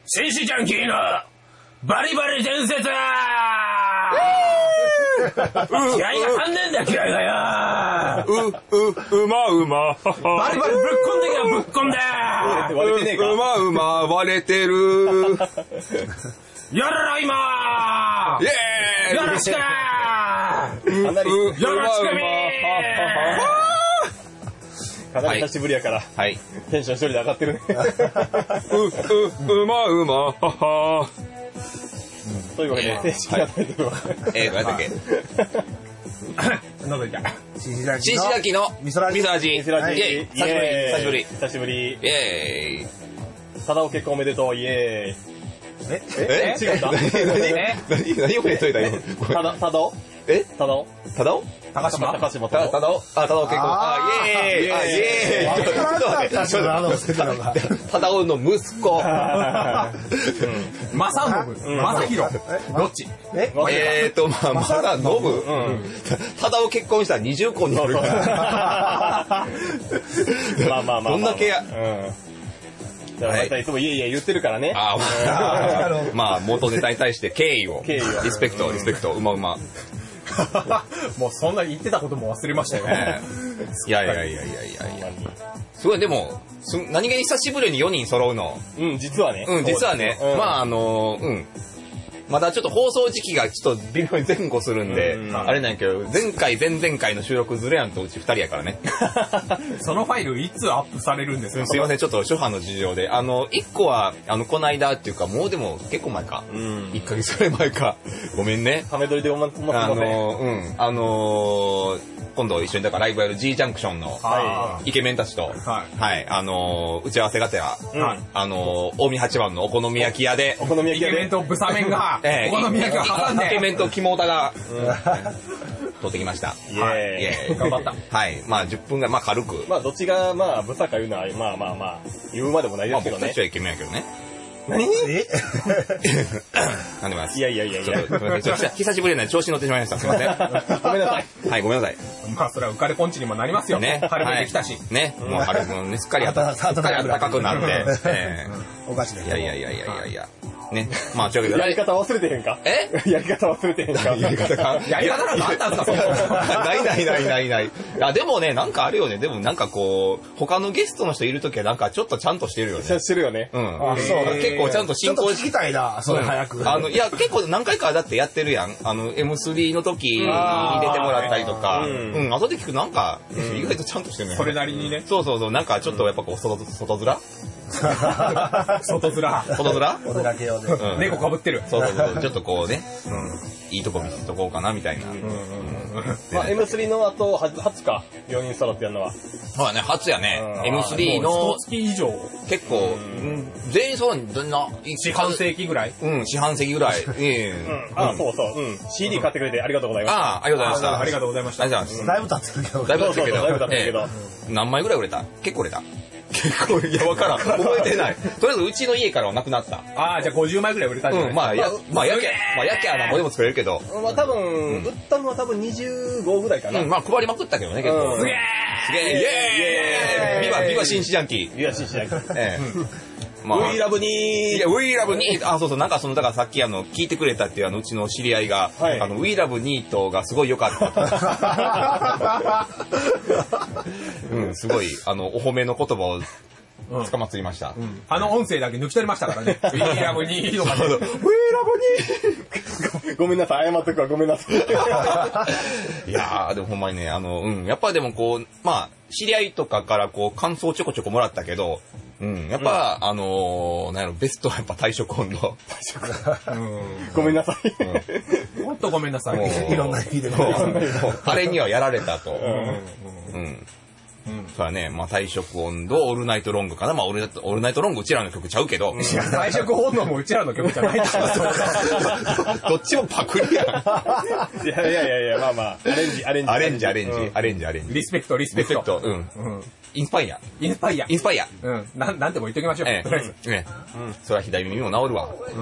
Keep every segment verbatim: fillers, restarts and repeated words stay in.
紳士ジャンキーのバリバリ伝説気合が足んねえんだよ、気合がよ。 う、う、うまうま。 バリバリぶっこんできゃぶっこんで割れてねえか。うまうま、割れてる。 やらら今イェーイよろしくかなりよろしくみかなり久しぶりやから、 はい、 テンション一人で上がってるね。 う、う、うまうま、はは。 というわけで、正式なタイトルは。 えー、何だっけなんだっけ新市焼新市焼きの味噌ラジ。 味噌味。 ミスラジイェイ久しぶり、久しぶり。 久しぶり。 イェーイ。 ただお結婚おめでとう、イエーイ。 ええ違った何何を言っといた今。 ただ、ただおえただおただお高島高島ただ、ただおあ、ただお結婚。あ、イェーイあ、イェーイちょっと待って、ちょっと待って。ただおの息子。 マサノブマサヒロどっちええーと、まあ、まだノブただお結婚したらにじゅうこになるから。 まあまあまあ。 どんだけや。 だから大体いつもいえいえ言ってるからね。 ああ、まあ、元ネタに対して敬意を。 敬意を。 リスペクト、リスペクト、うまうま。 もうそんな言ってたことも忘れましたよね。 いやいやいやいやいやいや。すごい、でも、何気に久しぶりによにん揃うの。 うん、実はね。 うん、実はね、まああの、うん。まだちょっと放送時期がちょっと微妙に前後するんで、あれなんやけど、前回、前々回の収録ずれやんとうちふたりやからね。 そのファイルいつアップされるんですか？ すいません、ちょっと諸般の事情で。あの、いっこは、あの、こないだっていうか、もうでも結構前か。うん。いっかげつくらい前か。ごめんね。 ため撮りでおま、おま、 あの、うん。あのー、今度一緒にだからライブやる G ジャンクションのイケメンたちと、はい、はい、あのー、打ち合わせがてら、うん、あのー、近江八幡のお好み焼き屋で、 お好み焼き屋で、 イケメンとブサメンが、 えー、 お好み焼きを挟んで、 イケメンと肝オタが、取ってきました。 イエーイ。はい、イエーイ頑張った。 はい。まあじゅっぷんぐらい、まあ軽く。 まあどっちが、まあ、ブサか言うのは、まあまあまあ、言うまでもないですけどね。 まあ僕たちはイケメンやけどね。 何えなんでもないです。 いやいやいやいや。 ちょっと久しぶりなので調子に乗ってしまいました。すいません。 ごめんなさい。 はい、ごめんなさい。 まあそれは浮かれポンチにもなりますよね。春めいてきたし。 ね。もう春もね、すっかりあったかくなって。 おかしいね。 いやいやいやいやいやいや。ね。まあ、というわけで。 やり方忘れてへんかえやり方忘れてへんかやり方かやり方なんかあったんですかないないないないない。あ、でもね、なんかあるよね。でもなんかこう、他のゲストの人いるときはなんかちょっとちゃんとしてるよね。 してるよね。 うん。あ、そう。結構ちゃんと進行ちょっと聞きたいな、それ早く。 あの、いや、結構何回かだってやってるやん。あの、エムスリー の時に出てもらったりとか。うん。後で聞くなんか、意外とちゃんとしてるね。 それなりにね。 そうそうそう。なんかちょっとやっぱこう、外、外面外面外面お出かけ用で。 猫かぶってる。 そうそうそう。ちょっとこうね、いいとこ見せとこうかなみたいな。 まあ エムスリー の後、初か。よにん揃ってやるのは。 そうだね、初やね。エムスリー の。 一月以上。 結構、全員そうに、どんな、 四半世紀ぐらいうん、四半世紀ぐらい。 あ、そうそう。うん。シーディー 買ってくれてありがとうございました。 ああ、ありがとうございました。 ありがとうございました。 ありがとうございます。 だいぶ経ってるけど。 だいぶ経ってるけど。 だいぶ経ってるけど。 何枚ぐらい売れた？結構売れた。結構、いや、わからん。覚えてない。とりあえず、うちの家からはなくなった。 ああ、じゃあごじゅうまいぐらい売れたんじゃない？ うん、まあ、や、まあ、やけ、まあ、やけはなんぼでも作れるけど。 まあ、多分、売ったのは多分にじゅうごぐらいかな。 うん、まあ、配りまくったけどね、結構。 すげえすげえイエーイビバ、ビバ新市ジャンキー。 ビバ新市ジャンキー。 ええ。まあ、 We love にー。 いや、We love にー。あ、そうそう、なんかその、だからさっきあの、聞いてくれたっていうあの、うちの知り合いが、あの、We love にーとがすごい良かった。うん、すごい、あの、お褒めの言葉を、捕まっていました、 うん、あの音声だけ抜き取りましたからね。We love にとかね。 We love にごめんなさい、謝ってくわ、ごめんなさい。 いやー、でもほんまにね、あの、うん、やっぱでもこう、まあ、知り合いとかからこう、感想ちょこちょこもらったけど、うん、やっぱ、うん、あのー、なんやろ、ベストはやっぱ退職温度。退職ごめんなさい。 ほんとごめんなさい。 いろんな意味で。 あれにはやられたと。うん。うんうん、それはね、まあ、退職温度、オールナイトロングかな。まあ、オールナイト、オールナイトロングうちらの曲ちゃうけど。 退職温度もうちらの曲じゃないから。 どっちもパクリやん。いやいやいやいや、まあまあ、アレンジ、アレンジ。 アレンジ、アレンジ、アレンジ、アレンジ。 リスペクト、リスペクト。 うん。インスパイア。 インスパイア。 インスパイア。 うん。なん、なんても言っときましょう。 ええ。ね。うん。それは左耳も治るわ。うん。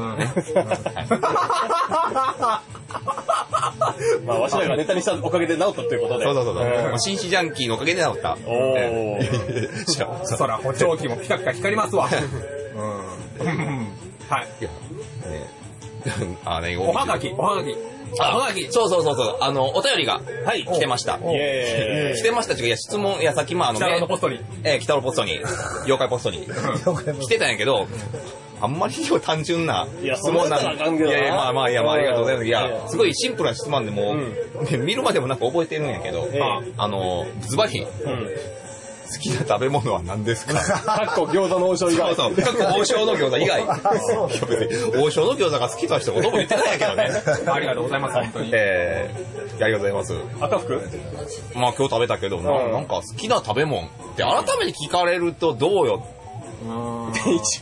まあ、わしらがネタにしたおかげで治ったということで。 そうそうそう。紳士ジャンキーのおかげで治った。 おー。 そら、補聴器もピカピカ光りますわ。うん。 はい。 いや、ね、あれ、 おはがき、おはがき。 あ、おはがき。そうそうそうそう。あの、お便りが、はい、来てました。 イエーイ。 来てましたっていうか、いや、質問、いや、さっきもあの、 北野のポストに。 えー、北野ポストに、妖怪ポストに、来てたんやけど、あんまり単純な質問なんで。いやいや、まあまあ、いや、まあありがとうございます。いや、すごいシンプルな質問でもう、見るまでもなんか覚えてるんやけど、あの、ズバリ、好きな食べ物は何ですか？ かっこ餃子の王将以外。 そうそう。かっこ王将の餃子以外。いや別に王将の餃子が好きな人ほとんど言ってないけどね。 ありがとうございます、本当に。 えー、ありがとうございます。 赤福？ まあ今日食べたけど、な、なんか好きな食べ物って改めて聞かれるとどうよ。 うん。 好き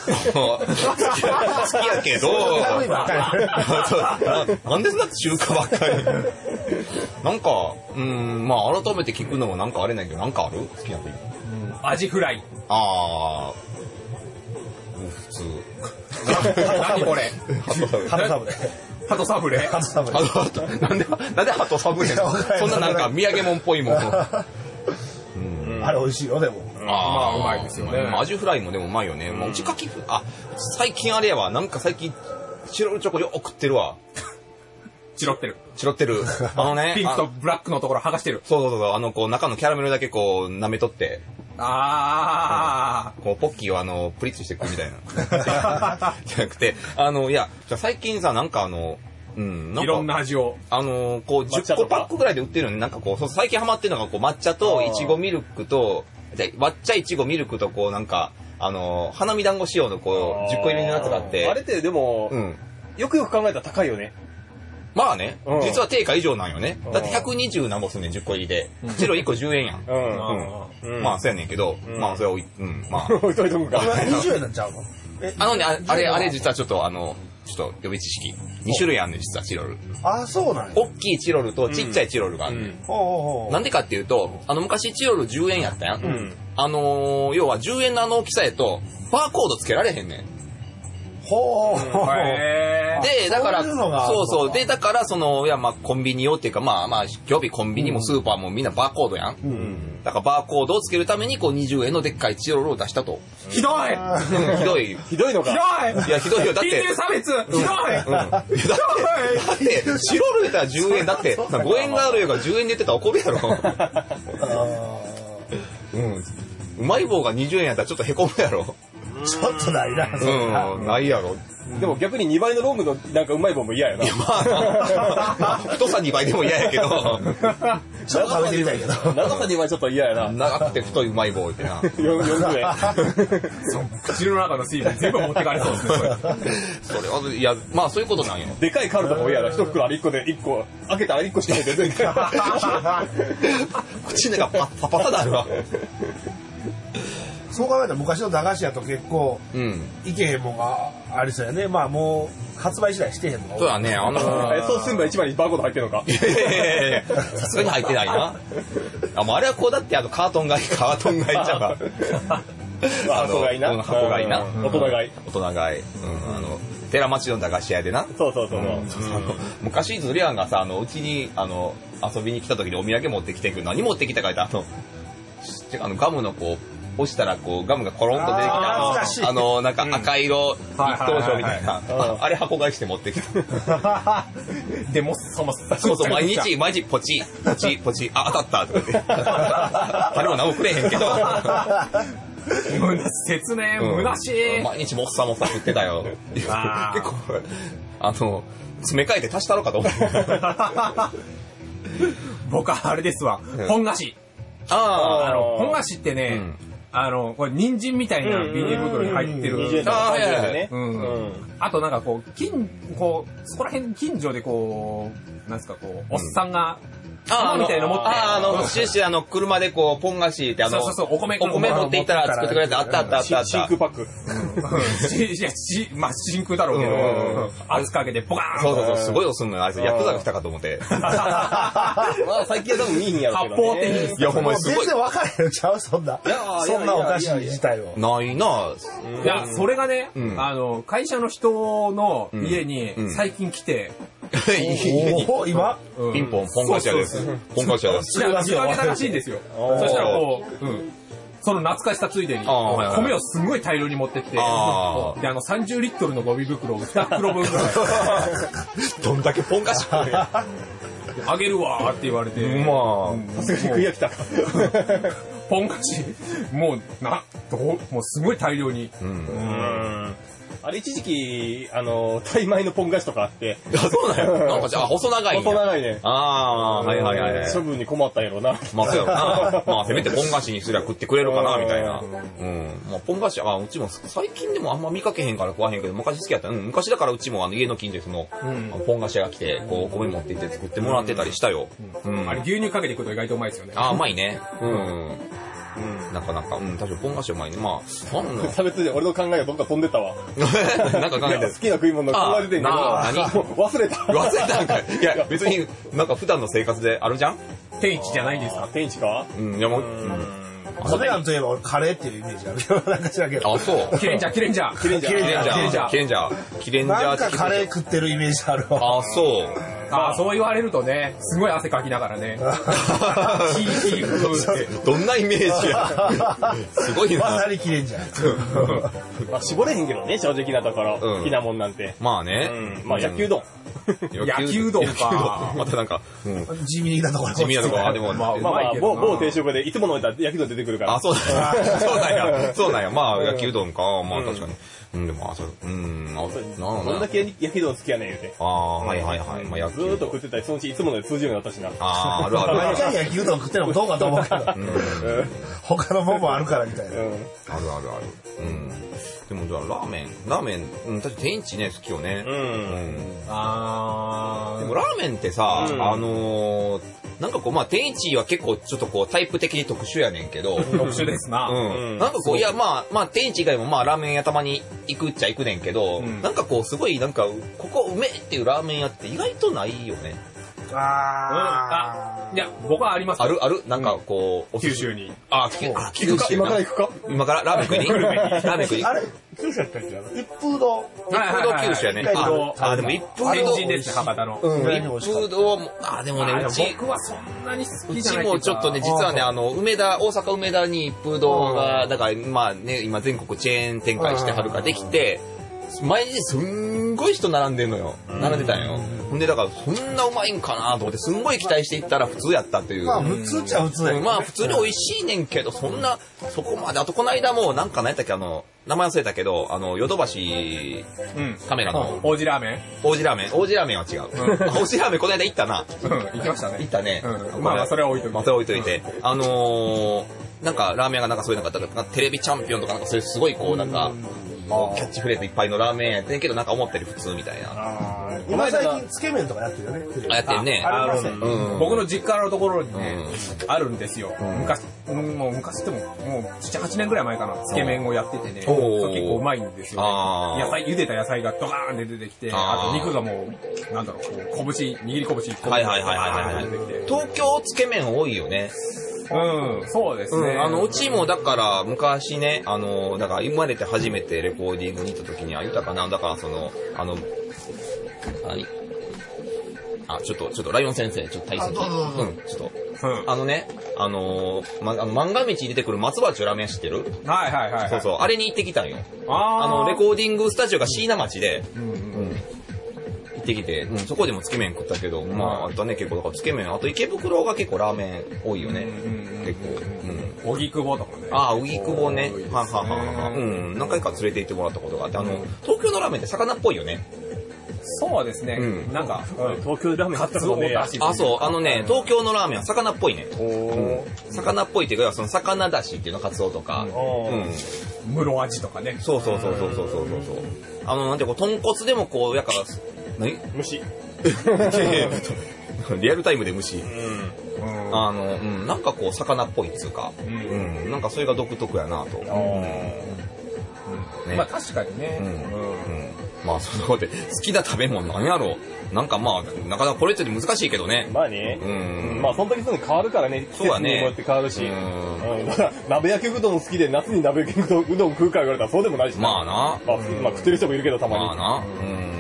やけどな, なんでそんな中華ばっかりなんかうんまあ改めて聞くのもなんかあれなんやけどなんかある好きな食べ物、 うん、アジフライああ普通何これハトサブレハトサブレハトサブレなんでなんでハトサブレそんななんか土産物っぽいもんあれ美味しいよでもあまあうまいですよね。 アジフライもでもうまいよね。もううちかきあ最近あれやわなんか最近チロルチョコよく食ってるわ。 チロってる。 チロってる。あのねピンクとブラックのところ剥がしてる。 そうそうそうあのこう中のキャラメルだけこう舐めとって。 ああ、 うん、こうポッキーをあのプリッツしてくみたいな。じゃなくてあのいや最近さなんかあの。うん、なんかいろんな味をあのー、こうじゅっこパックぐらいで売ってるのになんかこう最近ハマってるのがこう抹茶といちごミルクと抹茶いちごミルクとこうなんかあのー、花見団子仕様のこうじゅっこ入りのやつがあってあれってでも、うん、よくよく考えたら高いよね。 まあね、うん、実は定価以上なんよね。だってひゃくにじゅう何本すんねんじゅっこ入りでチロいっこじゅうえんやん。うんうん、まあそうやねんけど、うん、まあそれはうんまあ置いといとくか。 にじゅうえんになっちゃうの？ あのねあれあれ実はちょっとあのちょっと予備知識に種類あるんで実はチロル。 あ、そうなんや。 大きいチロルとちっちゃいチロルがあるね、うんうん、なんでかっていうとあの昔チロルじゅうえんやったやん、うん、あのー、要はじゅうえんのあの大きさやとバーコードつけられへんねん。 ほう、うん、 でだからそうそうでだからそのいやまあコンビニ用っていうかまあまあ今日コンビニもスーパーもみんなバーコードやん、うん、だからバーコードをつけるためにこうにじゅうえんのでっかいチロルを出したと。 ひどいひどいひどいのかひどいいやひどいよだって金融差別ひどい、うんうん、だってだってチロル言ったらじゅうえんだってごえんがあるよがじゅうえんで言ってたら怒るやろうんうまい棒がにじゅうえんやったらちょっとへこむやろ。 ちょっとないな。 うん、ないやろ。 でも逆ににばいのロングのなんかうまい棒も嫌やな。いやまあ、太さにばいでも嫌やけど。 ちょっと食べてみたいけど。 長さにばいちょっと嫌やな。 長くて太いうまい棒ってな。 よんじゅうえん。 そう、口の中の水分全部持ってかれそうですね。 それは、いや、まあそういうことなんよ。 でかいカルタも嫌やな。一袋あれいっこでいっこ、開けたらいっこしか入って全然。 口の中パッパパタなるわ。 そう考えたら昔の駄菓子屋と結構、うん、いけへんもんがありそうやね。まあもう発売次第してへんのが多い。 そうだね。あのー、 そうすんば一番にバーコード入ってるのか。 いやいやいやさすがに入ってないな。あもうあれはこうだってあとカートン買いカートン買いちゃうか。 箱買いな。 箱買いな。 大人買い。 大人買い。うん、あの寺町の駄菓子屋でな。 そうそうそう。うん、 昔ズリアンがさあのうちにあの遊びに来た時にお土産持ってきてくる何持ってきたか言ったらあのあのガムのこう。押したらこうガムがコロンと出てきたあのあのなんか赤色一等賞みたいなあれ箱買いして持ってきた。 でもそのそうそう毎日毎日ポチポチポチあ当たったとか言ってあれも何もくれへんけど説明虚しい、 うん、毎日もっさもっさ食ってたよ。結構あの詰め替えて足したろかと思う。 僕はあれですわ、うん、本菓子ああの本菓子ってね、うんあの、これ、人参みたいなビニール袋に入ってる。 ああ、はいはいはい。 あとなんかこう、近、こう、そこら辺近所でこう、なんすかこう、おっさんが、ああ、みたいなの持って。 ああ、あの、シュシュあの、車でこう、ポン菓子ってあの、 そうそうそう、お米、 お米持っていったら作ってくれたあったあったあったあった。 真空パック。 いや、し、まあ、真空だろうけど、圧かけてポカーン。 そうそうそう、すごいおすんのよ。あれ、ヤクザが来たかと思って。まあ、最近は多分いいんやろうけど。 発泡的に。 いや、ほんまにすごい。 全然分かれへんちゃうそんな。そんなお菓子自体は。 ないな。 いや、それがね、あの、会社の人の家に最近来て、 お今ピンポン、ポン菓子屋です。ポン菓子屋です。 見かけたらしいんですよ。そしたらこう、うん。 その懐かしさついでに、 はいはい、 米をすごい大量に持ってって、あで、あの、さんじゅうリットルのゴミ袋をに袋分ぐらい。 どんだけポン菓子食うやあげるわーって言われて。 まあ、さすがに食い飽きたか。 ポン菓子、もう、な、どう、もうすごい大量に。うん。 うんあれ一時期、あの、タイ米のポン菓子とかあって。 いや、そうだよ。なんかじゃあ、細長いんや。 細長いね。 ああー、はいはいはい。 処分に困ったんやろうな。 まあ、そうやな。まあ、せめてポン菓子にすりゃ食ってくれるかな、みたいな。うん。まあ、ポン菓子、あ、うちも最近でもあんま見かけへんから食わへんけど、昔好きやった。うん、昔だからうちもあの家の近所でその、うん、ポン菓子が来て、こう、米持って行って作ってもらってたりしたよ。 うん。うん、あれ牛乳かけていくと意外とうまいですよね。 あ、うまいね。うん。うん、なかなか、うん、確かにポン菓子うまいね。まあ、なんだ。差別で俺の考えがどっか飛んでたわ。 なんか考えてる。 好きな食い物の考えててんけど、 何忘れた。 忘れたんかい。いや、別になんか普段の生活であるじゃん天一じゃないですか。 天一かうん、いやもう、うん米なんといえば俺カレーっていうイメージあるけど、なんか知らんけど。 あ、そう。 キレンジャー、キレンジャー。 キレンジャー。 キレンジャー。キレンジャー。キレンジャー。キレンジャー。 なんかカレー食ってるイメージあるわ。 あ、そう。 あ、そう言われるとね、すごい汗かきながらね。 どんなイメージや。すごいな。 まさにキレンジャー。 まあ絞れへんけどね、正直なところ。好きなもんなんて。 まあね。 まあ野球丼。 野球丼か。 またなんか、 地味なところ。 地味なところ。でも、 まあまあ、某定食でいつもの焼き丼出てくるから。 あ、そうだよ。そうだよ。そうだよ。まあ、焼きうどんか。まあ確かに。うん、でも、あ、そう、うん、あ、 なんどんだけ焼き丼好きやねん言うて。 ああ、はいはいはい。まあ、 焼きずーっと食ってたり、そのうちいつもので通じるようになったしな。 ああ、あるある。 毎回焼きうどん食ってるのもどうかと思うけど。他のもんもあるからみたいな。あるあるある。うん。でもじゃあラーメン、ラーメン、うん、確か天一ね、好きよね。うん。 あー。 でもラーメンってさ、あの、なんかこう、まあ、天一は結構ちょっとこう、タイプ的に特殊やねんけど。 特殊ですな。 うん。なんかこう、いや、まあ、まあ、天一以外もまあ、ラーメン屋たまに行くっちゃ行くねんけど、なんかこう、すごいなんか、ここうめえっていうラーメン屋って意外とないよね。 ああ。いや、僕はあります。 あるあるなんかこう、 九州に。 あ、九州。 今から行くか今からラーメン食いにラーメン食いにあれ九州やったっけ一風堂。 一風堂九州やね。あ、でも一風堂。 天神ですね、博多の。 一風堂も、あ、でもね、うち、 僕はそんなに好きじゃない。 うちもちょっとね、実はね、あの、梅田、大阪梅田に一風堂が、だからまあね、今全国チェーン展開してはるからできて、毎日すんごい人並んでんのよ。並んでたんよ。ほんで、だからそんなうまいんかなと思って、すんごい期待していったら普通やったっていう。 まあ普通っちゃ普通や、 ね。まあ普通に美味しいねんけど、そんな、そこまで。あとこの間も、なんか何やったっけ、あの、名前忘れたけど、あの、ヨドバシカメラの。 王子ラーメン王子ラーメン王子ラーメンは違う。王子ラーメンこの間行ったな。 うん、行きましたね。 行ったね。 まあそれは置いといて。 まあそれは置いといて。あのー、なんかラーメンがなんかそういうのが、テレビチャンピオンとかなんかそういうすごいこう、なんか、キャッチフレーズいっぱいのラーメンやってんけど、なんか思ったより普通みたいな。 今最近つけ麺とかやってるよね。 あ、やってるね。 あの、僕の実家のところにね、あるんですよ。昔、もう昔っても、もうなな、はちねんぐらい前かな、つけ麺をやっててね、結構うまいんですよね。野菜、茹でた野菜がドカーンって出てきて、あと肉がもう、なんだろう、こう、拳、握り拳いっこはいはいはいはいはい。東京つけ麺多いよね。 うん、そうですね。 うん、あの、うちもだから昔ね、あの、だから生まれて初めてレコーディングに行った時に、あ、言ったかな、だからその、あの、何あ、ちょっと、ちょっとライオン先生、ちょっと大切。うん、ちょっと、うん、あのね、あのー、ま、あの漫画道に出てくる松葉町ラーメン知ってる？ はいはいはい、はい。そうそう、あれに行ってきたんよ。 ああの、レコーディングスタジオが椎名町で、うんうん、行ってきて、うん、そこでもつけ麺食ったけど、うん、まあ、あとね、結構、だからつけ麺、あと池袋が結構ラーメン多いよね。うん、結構。 うん。荻窪とかね。 ああ、荻窪ね。はははは。うん。何回か連れて行ってもらったことがあって、あの、東京のラーメンって魚っぽいよね。 そうですね。うん、なんか、 うん、東京ラーメン買ったことね。 あ、そう。あのね、東京のラーメンは魚っぽいね。うん、魚っぽいっていうか、その魚だしっていうの、カツオとか。 うん。室味とかね。 そうそうそうそうそうそうそう。あの、なんていうか、豚骨でもこう、やから、 何虫。 リアルタイムで虫。うん。あの、うん、なんかこう、魚っぽいっつうか。うん。なんかそれが独特やなと。うん。 まあ確かにね。うん。 まあそので好きな食べ物なんやろう。なんかまあなかなかこれって難しいけどね。 まあね。うん。まあその時その変わるからね。 そうだね。 季節によって変わるし。うん。だから鍋焼きうどん好きで夏に鍋焼きうどん食うか言われたらそうでもないし。 まあな。 まあ食ってる人もいるけどたまに。 まあな。うん。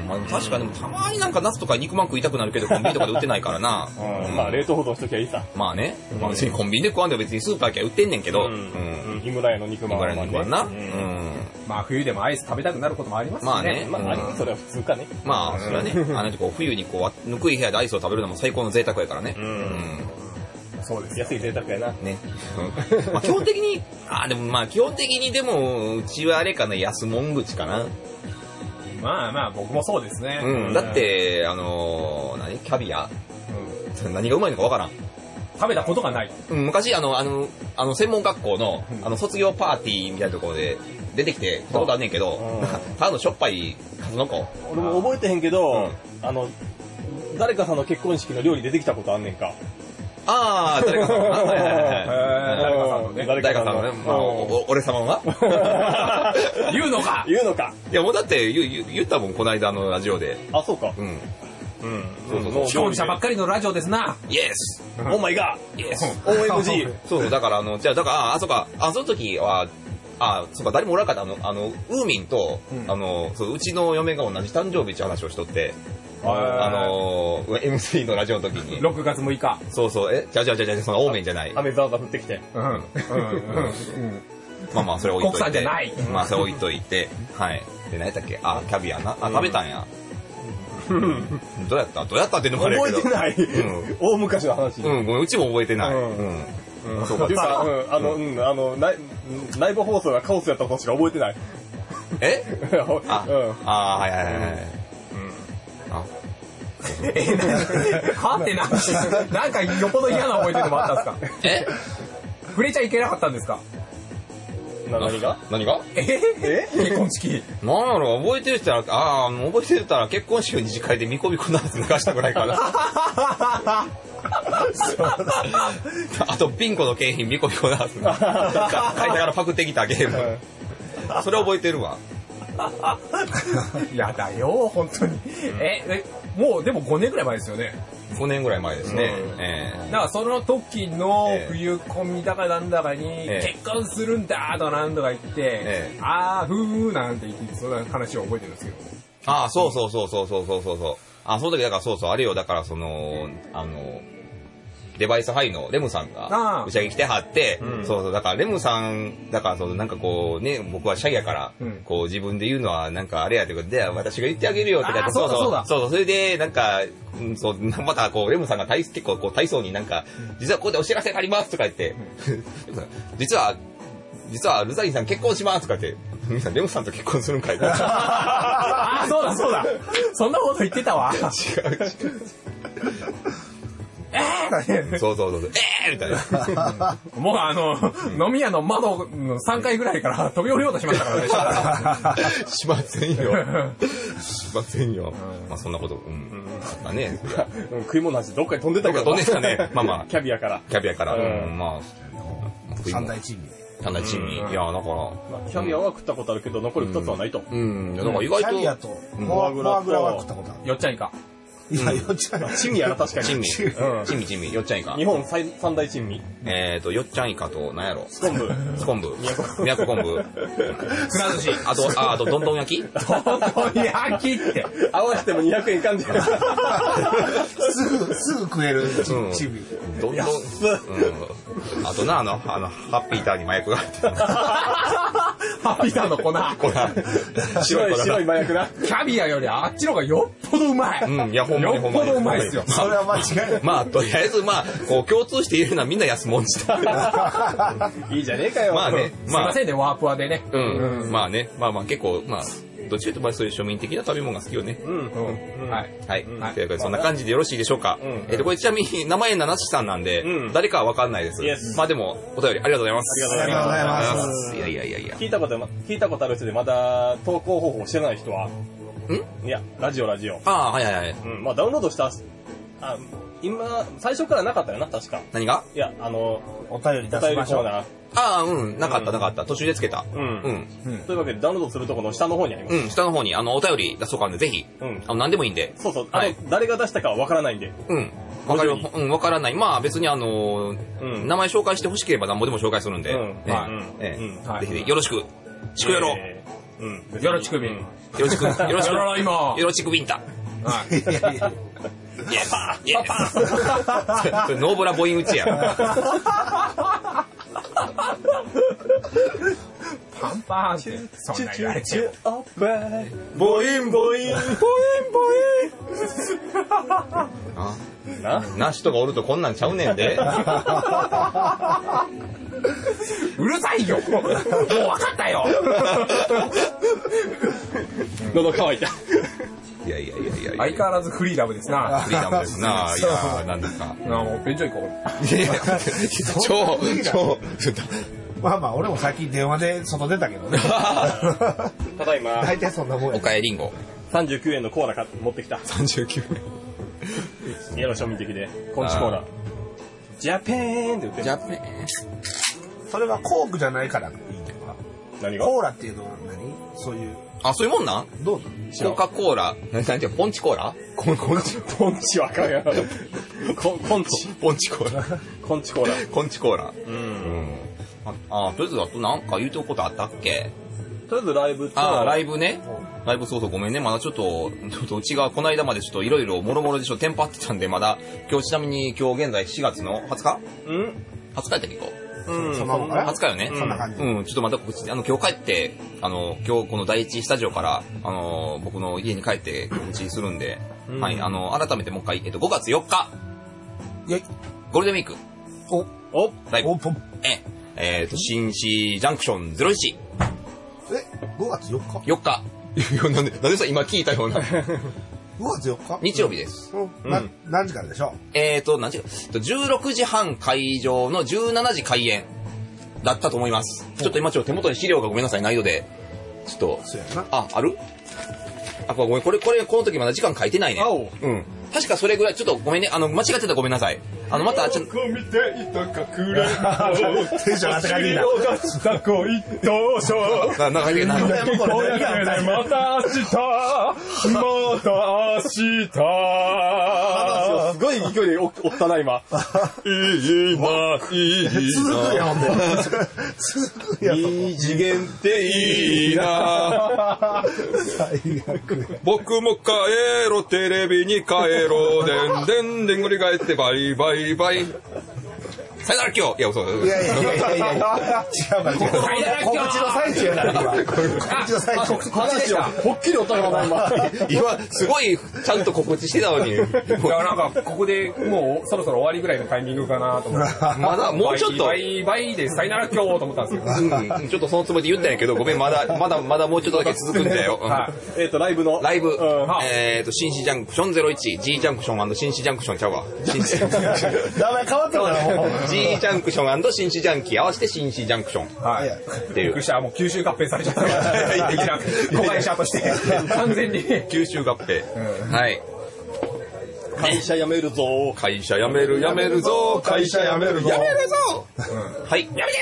まあ、確かにたまになんかナスとか肉まん食いたくなるけどコンビニとかで売ってないからな。 うん、まあ冷凍保存しときゃいいさ。 まあね、まあ、別にコンビニで食わんでも別にスーパー行きゃ売ってんねんけど、 うんうん、井村屋の肉まんは、ね、 井村屋の肉まんな、うんうん、まあ冬でもアイス食べたくなることもありますしね。 まあね、 まあ、うん、それは普通かね。 まあそれはね、あのこう冬にこうぬくい部屋でアイスを食べるのも最高の贅沢やからね。うん、うん、 そうです。安い贅沢やな。 ね。まあ基本的に、あでもまあ基本的にでもうちはあれかな、安もん口かな。 まあまあ僕もそうですね。 うん、だってあのー、何キャビア、うん、何がうまいのかわからん。 食べたことがない。 うん、昔あのあのあの専門学校の、うん、あの卒業パーティーみたいなところで出てきて来たことあんねんけど、うん、ただのしょっぱい数の子。 俺も覚えてへんけど、うん、あの誰かさんの結婚式の料理出てきたことあんねんか。 ああ、誰かさんのね。誰かさんのね。誰かさんのね。まあ、俺様のな。 言うのか言うのか。 いや、もうだって言言ったもん、この間のラジオで。 あ、そうか。 うん。うん。 そうそうそう。既婚者ばっかりのラジオですな。 イエス。 オーマイガー。 イエス。 オーエムジー。 そうそう、だからあの、じゃあ、だから、あ、そうか、あ、その時は、あ、そうか、誰もおらんかった。あの、あの、ウーミンと、あの、そう、うちの嫁が同じ誕生日って話をしとって、あのー、エムスリー のラジオの時に。 ろくがつむいか。 そうそう、えじゃあじゃあじゃあそのオーメンじゃない。 雨ざわざわ降ってきて。うん。うん。うん。 まあまあ、それ置いといて。 国産じゃない。 まあ、それ置いといて。はい。で、何やったっけあ、キャビアな。あ、食べたんや。うん。どうやったどうやったっていうのもあるけど。 覚えてない。うん。大昔の話。 うん、うちも覚えてない。うん。 うん。そうか。っていうか、うん、あの、うん、あの、内部放送がカオスやったことしか覚えてない。 えあ、うん。あ、はいはいはいはい。あえ、なはってな、なんかよっぽど嫌な思い出でもあったんですか？ え触れちゃいけなかったんですか？ 何が何がええ結婚式。 なんやろ覚えてる人は、ああ、覚えてたら結婚式の二次会でミコミコなやつ抜かしたぐらいかな。あと、ピンコの景品ミコミコなやつ。会社からパクってきたゲーム。それ覚えてるわ。 やだよ、本当に。え、え、もうでもごねんぐらい前ですよね。 ごねんぐらい前ですね。うん、えー、 だからその時の冬コミだかなんだかに、結婚するんだとかなんとか言って、えー、あーふーなんて言って、そんな話を覚えてるんですけど。 ああ、そうそうそうそうそうそうそう。あ、その時だからそうそう、あれよ、だからその、あの、デバイスハイのレムさんが打ち上げ来てはって、うん、そうそう、だからレムさん、だからそう、なんかこうね、僕はシャイやから、うん、こう自分で言うのはなんかあれやけど、で、私が言ってあげるよって言って、そうそう、そうそう、それでなんか、うん、そう、またこう、レムさんが体結構こう体操になんか、実はここでお知らせがありますとか言って、うん、実は、実はルザインさん結婚しますとか言って、皆さんレムさんと結婚するんかいあ、そうだそうだ。そんなこと言ってたわ。違う違う。えー、 そうそうそうそう。えーみたいな。 もうあの、飲み屋の窓のさんかいぐらいから飛び降りようとしましたからね。 しませんよ。しませんよ。まあそんなこと、うん。あったね。 食い物の味どっかに飛んでたけど。 飛んでたね。まあまあ。 キャビアから。 キャビアから。うん、まあ。 三大珍味。 三大珍味。いや、だから。 キャビアは食ったことあるけど、残り二つはないと。 うん。だから意外と。 キャビアと、フォアグラは食ったことある。 よっちゃんいか。 いや、よっちゃん。 珍味やな、確かに。 珍味。珍味、珍味。よっちゃんいか。 日本三大珍味。 えーと、よっちゃんいかと、なんやろ。 スコンブ。 スコンブ。宮古昆布。 くら寿司。 あと、あ、あと、どんどん焼きどんどん焼きって。 合わせてもにひゃくえん感じる。 すぐ、すぐ食える珍味。 どんどん。あとな、あの、あの、ハッピーターに麻薬が入ってる。 ハッピーターの粉。 粉。 白い、白い麻薬な。 キャビアよりあっちの方がよっぽどうまい。 うん、いや、ほんまにほんまに。 よっぽどうまいですよ。 それは間違いない。 まあ、とりあえず、まあ、こう、共通して言えるのはみんな安物した。 いいじゃねえかよ。 まあね。 すいませんね、ワープアでね。 うん。まあね。まあまあ、結構、まあ、どっちかというと、そういう庶民的な食べ物が好きよね。うん。はい。はい。というわけで、そんな感じでよろしいでしょうか。えっと、これちなみに、名前ななしさんなんで、誰かはわかんないです。まあでも、お便りありがとうございます。 ありがとうございます。 いやいやいやいや。 聞いたこと、聞いたことある人で、まだ投稿方法を知らない人は、 んいや、ラジオラジオ。 ああ、はいはいはい。 うん、まあダウンロードした、あ、今、最初からなかったよな、確か。 何がいや、あの、 お便り出しましょう。 ああ、うん、なかったなかった。途中でつけた。うん。 うん。というわけで、ダウンロードするところの下の方にあります。 うん、下の方に、あの、お便り出そうかんで、ぜひ。うん。あの、何でもいいんで。 そうそう。あの、誰が出したかはわからないんで。 うん。わかる、うん、わからない。まあ別にあの、名前紹介してほしければ何もでも紹介するんで。うん。はい。ぜひよろしく。しくよろ。 うん。 よろちくびん。 よろしく、よろしく、 よろ今。 よろしくビンタ。 はい。 イエス。イエス。それノーブラボイン打ちや。 パンパーンって、そんな言われちゃう。 ボインボイン。ボインボイン。 あなな人がおるとこんなんちゃうねんで。 うるさいよ。もう分かったよ。 喉乾いた。 いやいやいやいやいや。 相変わらずフリーダムですな。 フリーダムですな。いやー、なんですか。 なあ、もう便所行こう。 いやいや超、超、 まあまあ、俺も最近電話で外出たけどね。 ただいま、 大体そんなもんや。 おかえりんご。 さんじゅうきゅうえんのコーラ買って持ってきた。 さんじゅうきゅうえん。 家の庶民的で、コンチコーラ。ジャペーンって言ってる。 ジャペン。 それはコークじゃないからいいのか。 何がコーラっていうのは何そういう。 あ、そういうもんなんどうぞ。 コカ・コーラ。何ていうのポンチコーラコンコンチ。 ポンチわかんやろ。ココンチ。 ポンチコーラ。 コンチコーラ。 コンチコーラ。 う。 うんん。あ、あとりあえずあとなんか言うておくことあったっけとりあえずライブと、 あ、ライブね。ライブそうそうごめんね。まだちょっと、ちょっとうちがこの間までちょっといろいろもろもろでちょっとテンパってたんで、まだ、今日ちなみに今日現在しがつのはつかうん ?はつかやったっけこう。 うん。 そんなもんかなはつかよね。 そんな感じ。 うん、ちょっとまた告知、あの、今日帰って、あの、今日この第一スタジオから、あの、僕の家に帰って告知するんで、 うんはい、あの、改めてもう一回、えっと、ごがつよっか、 いや、 ゴールデンウィーク、 お、 おライブお、、ぽん。 え、えっと、新市ジャンクションゼロいち、 え、ごがつよっかよっか。いや、なんで、なんでさ、今聞いたような。 ごがつよっか日曜日です。 うん。な、何時からでしょえっと、何時か、じゅうろくじはん会場のじゅうしちじ開演だったと思います。ちょっと今ちょっと手元に資料がごめんなさい、ないので、ちょっと、 うそうやな。 あ、あるあ、ごめん、これ、これ、この時まだ時間書いてないね。 青うん。確かそれぐらい、ちょっとごめんね、あの、間違ってたらごめんなさい。あの、また、ちょっと、 こ見ていた隠れテンション上がって感じだ。 出した恋当初な、なんか言うな。 これでまた明日また明日すごい勢いでおったな今今いい続くやほんで。続くや二次元っていいな最悪や。 僕も帰ろ、テレビに帰ろ、でんでんでんぐり返ってバイバイバイ。さよなら今日。いや、そう。 いやいやいやいやいや。違うから違う。告知の最中やから今。告知の最中。 話をほっきりおったからな今今、すごい、ちゃんと告知してたのに。 いや、なんか、ここでもうそろそろ終わりぐらいのタイミングかなと思って。 まだ、もうちょっと。 バイバイでさよなら今日と思ったんですけど。 うん、ちょっとそのつもりで言ったんやけど、ごめん、まだ、まだ、まだもうちょっとだけ続くんだよ。 はいえっとライブのライブ、 うんえっと、新市ジャンクションゼロいち、G ジャンクション&新市ジャンクションちゃうわ。新市名前変わったからもう。 G ジャンクション&新市ジャンキー合わせて新市ジャンクションはい。 っていうびっくり。した。もう吸収合併されちゃった。的な子会社として。完全に。 吸収合併。はい。 会社辞めるぞ会社辞める、辞めるぞ、会社辞める、辞めるぞ。はい。辞めてる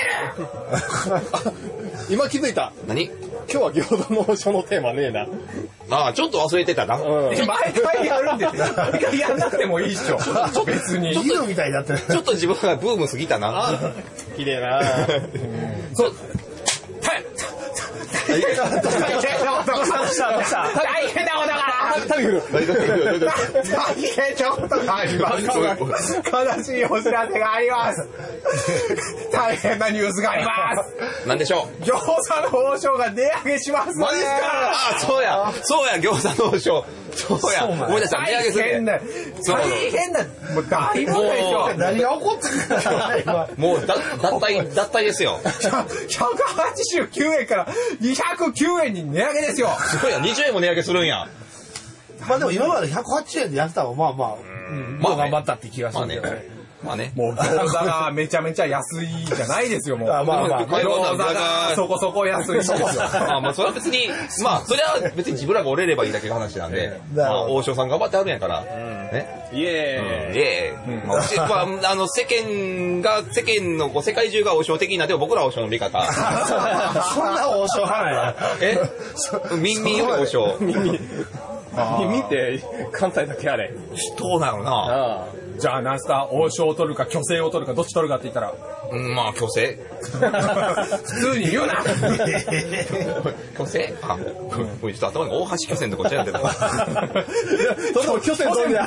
今気づいた何今日は餃子の王将のテーマねえなああ、ちょっと忘れてたな。 うん毎回やるんですよ。毎回やんなくてもいいっしょ。別に。 犬みたいになってる。 ちょっと自分がブーム過ぎたな。 綺麗なそう。 はい大変なことが大変なことがタミフル大変なことがあります悲しいお知らせがあります大変なニュースがありますなんでしょう。 餃子の王将が値上げしますねマジっすか。あ、そうや。そうや、餃子の王将。そうや。ごめんなさい、値上げする。 大変なそう大変なもう大問題ですよ何が起こってるか今。 もう、だ、脱退、脱退ですよ。 ひゃくはちじゅうきゅうえんからにひゃくきゅうえんに値上げですよすごいや、にじゅうえんも値上げするんや。 まあでも今までひゃくはちじゅうえんでやってたのまあまあ、うん、 まあね頑張ったって気がすまあねるけどね。。 まあね。 もう餃子がめちゃめちゃ安いじゃないですよ、もう。 あまあまあ餃子がそこそこ安いですよ。 あまあ、それは別に、まあ、それは別に自分らが折れればいいだけの話なんで、まあ、王将さん頑張ってあるんやから、ね。 イエーイイエーイ。まあ、うちまあ、あの、世間が、世間の、こう世界中が王将的な、でも僕らは王将の味方。 そんな王将派なんや。 えミンミン王将。 耳耳って関西だけあれどうなのな。 あじゃあなんすか、王将を取るか虚勢を取るかどっち取るかって言ったら、 うん、まあ、虚勢。 普通に言うな虚勢あ、これちょっと頭が大橋巨船とこっちゃやってた。 それも巨船取りだ。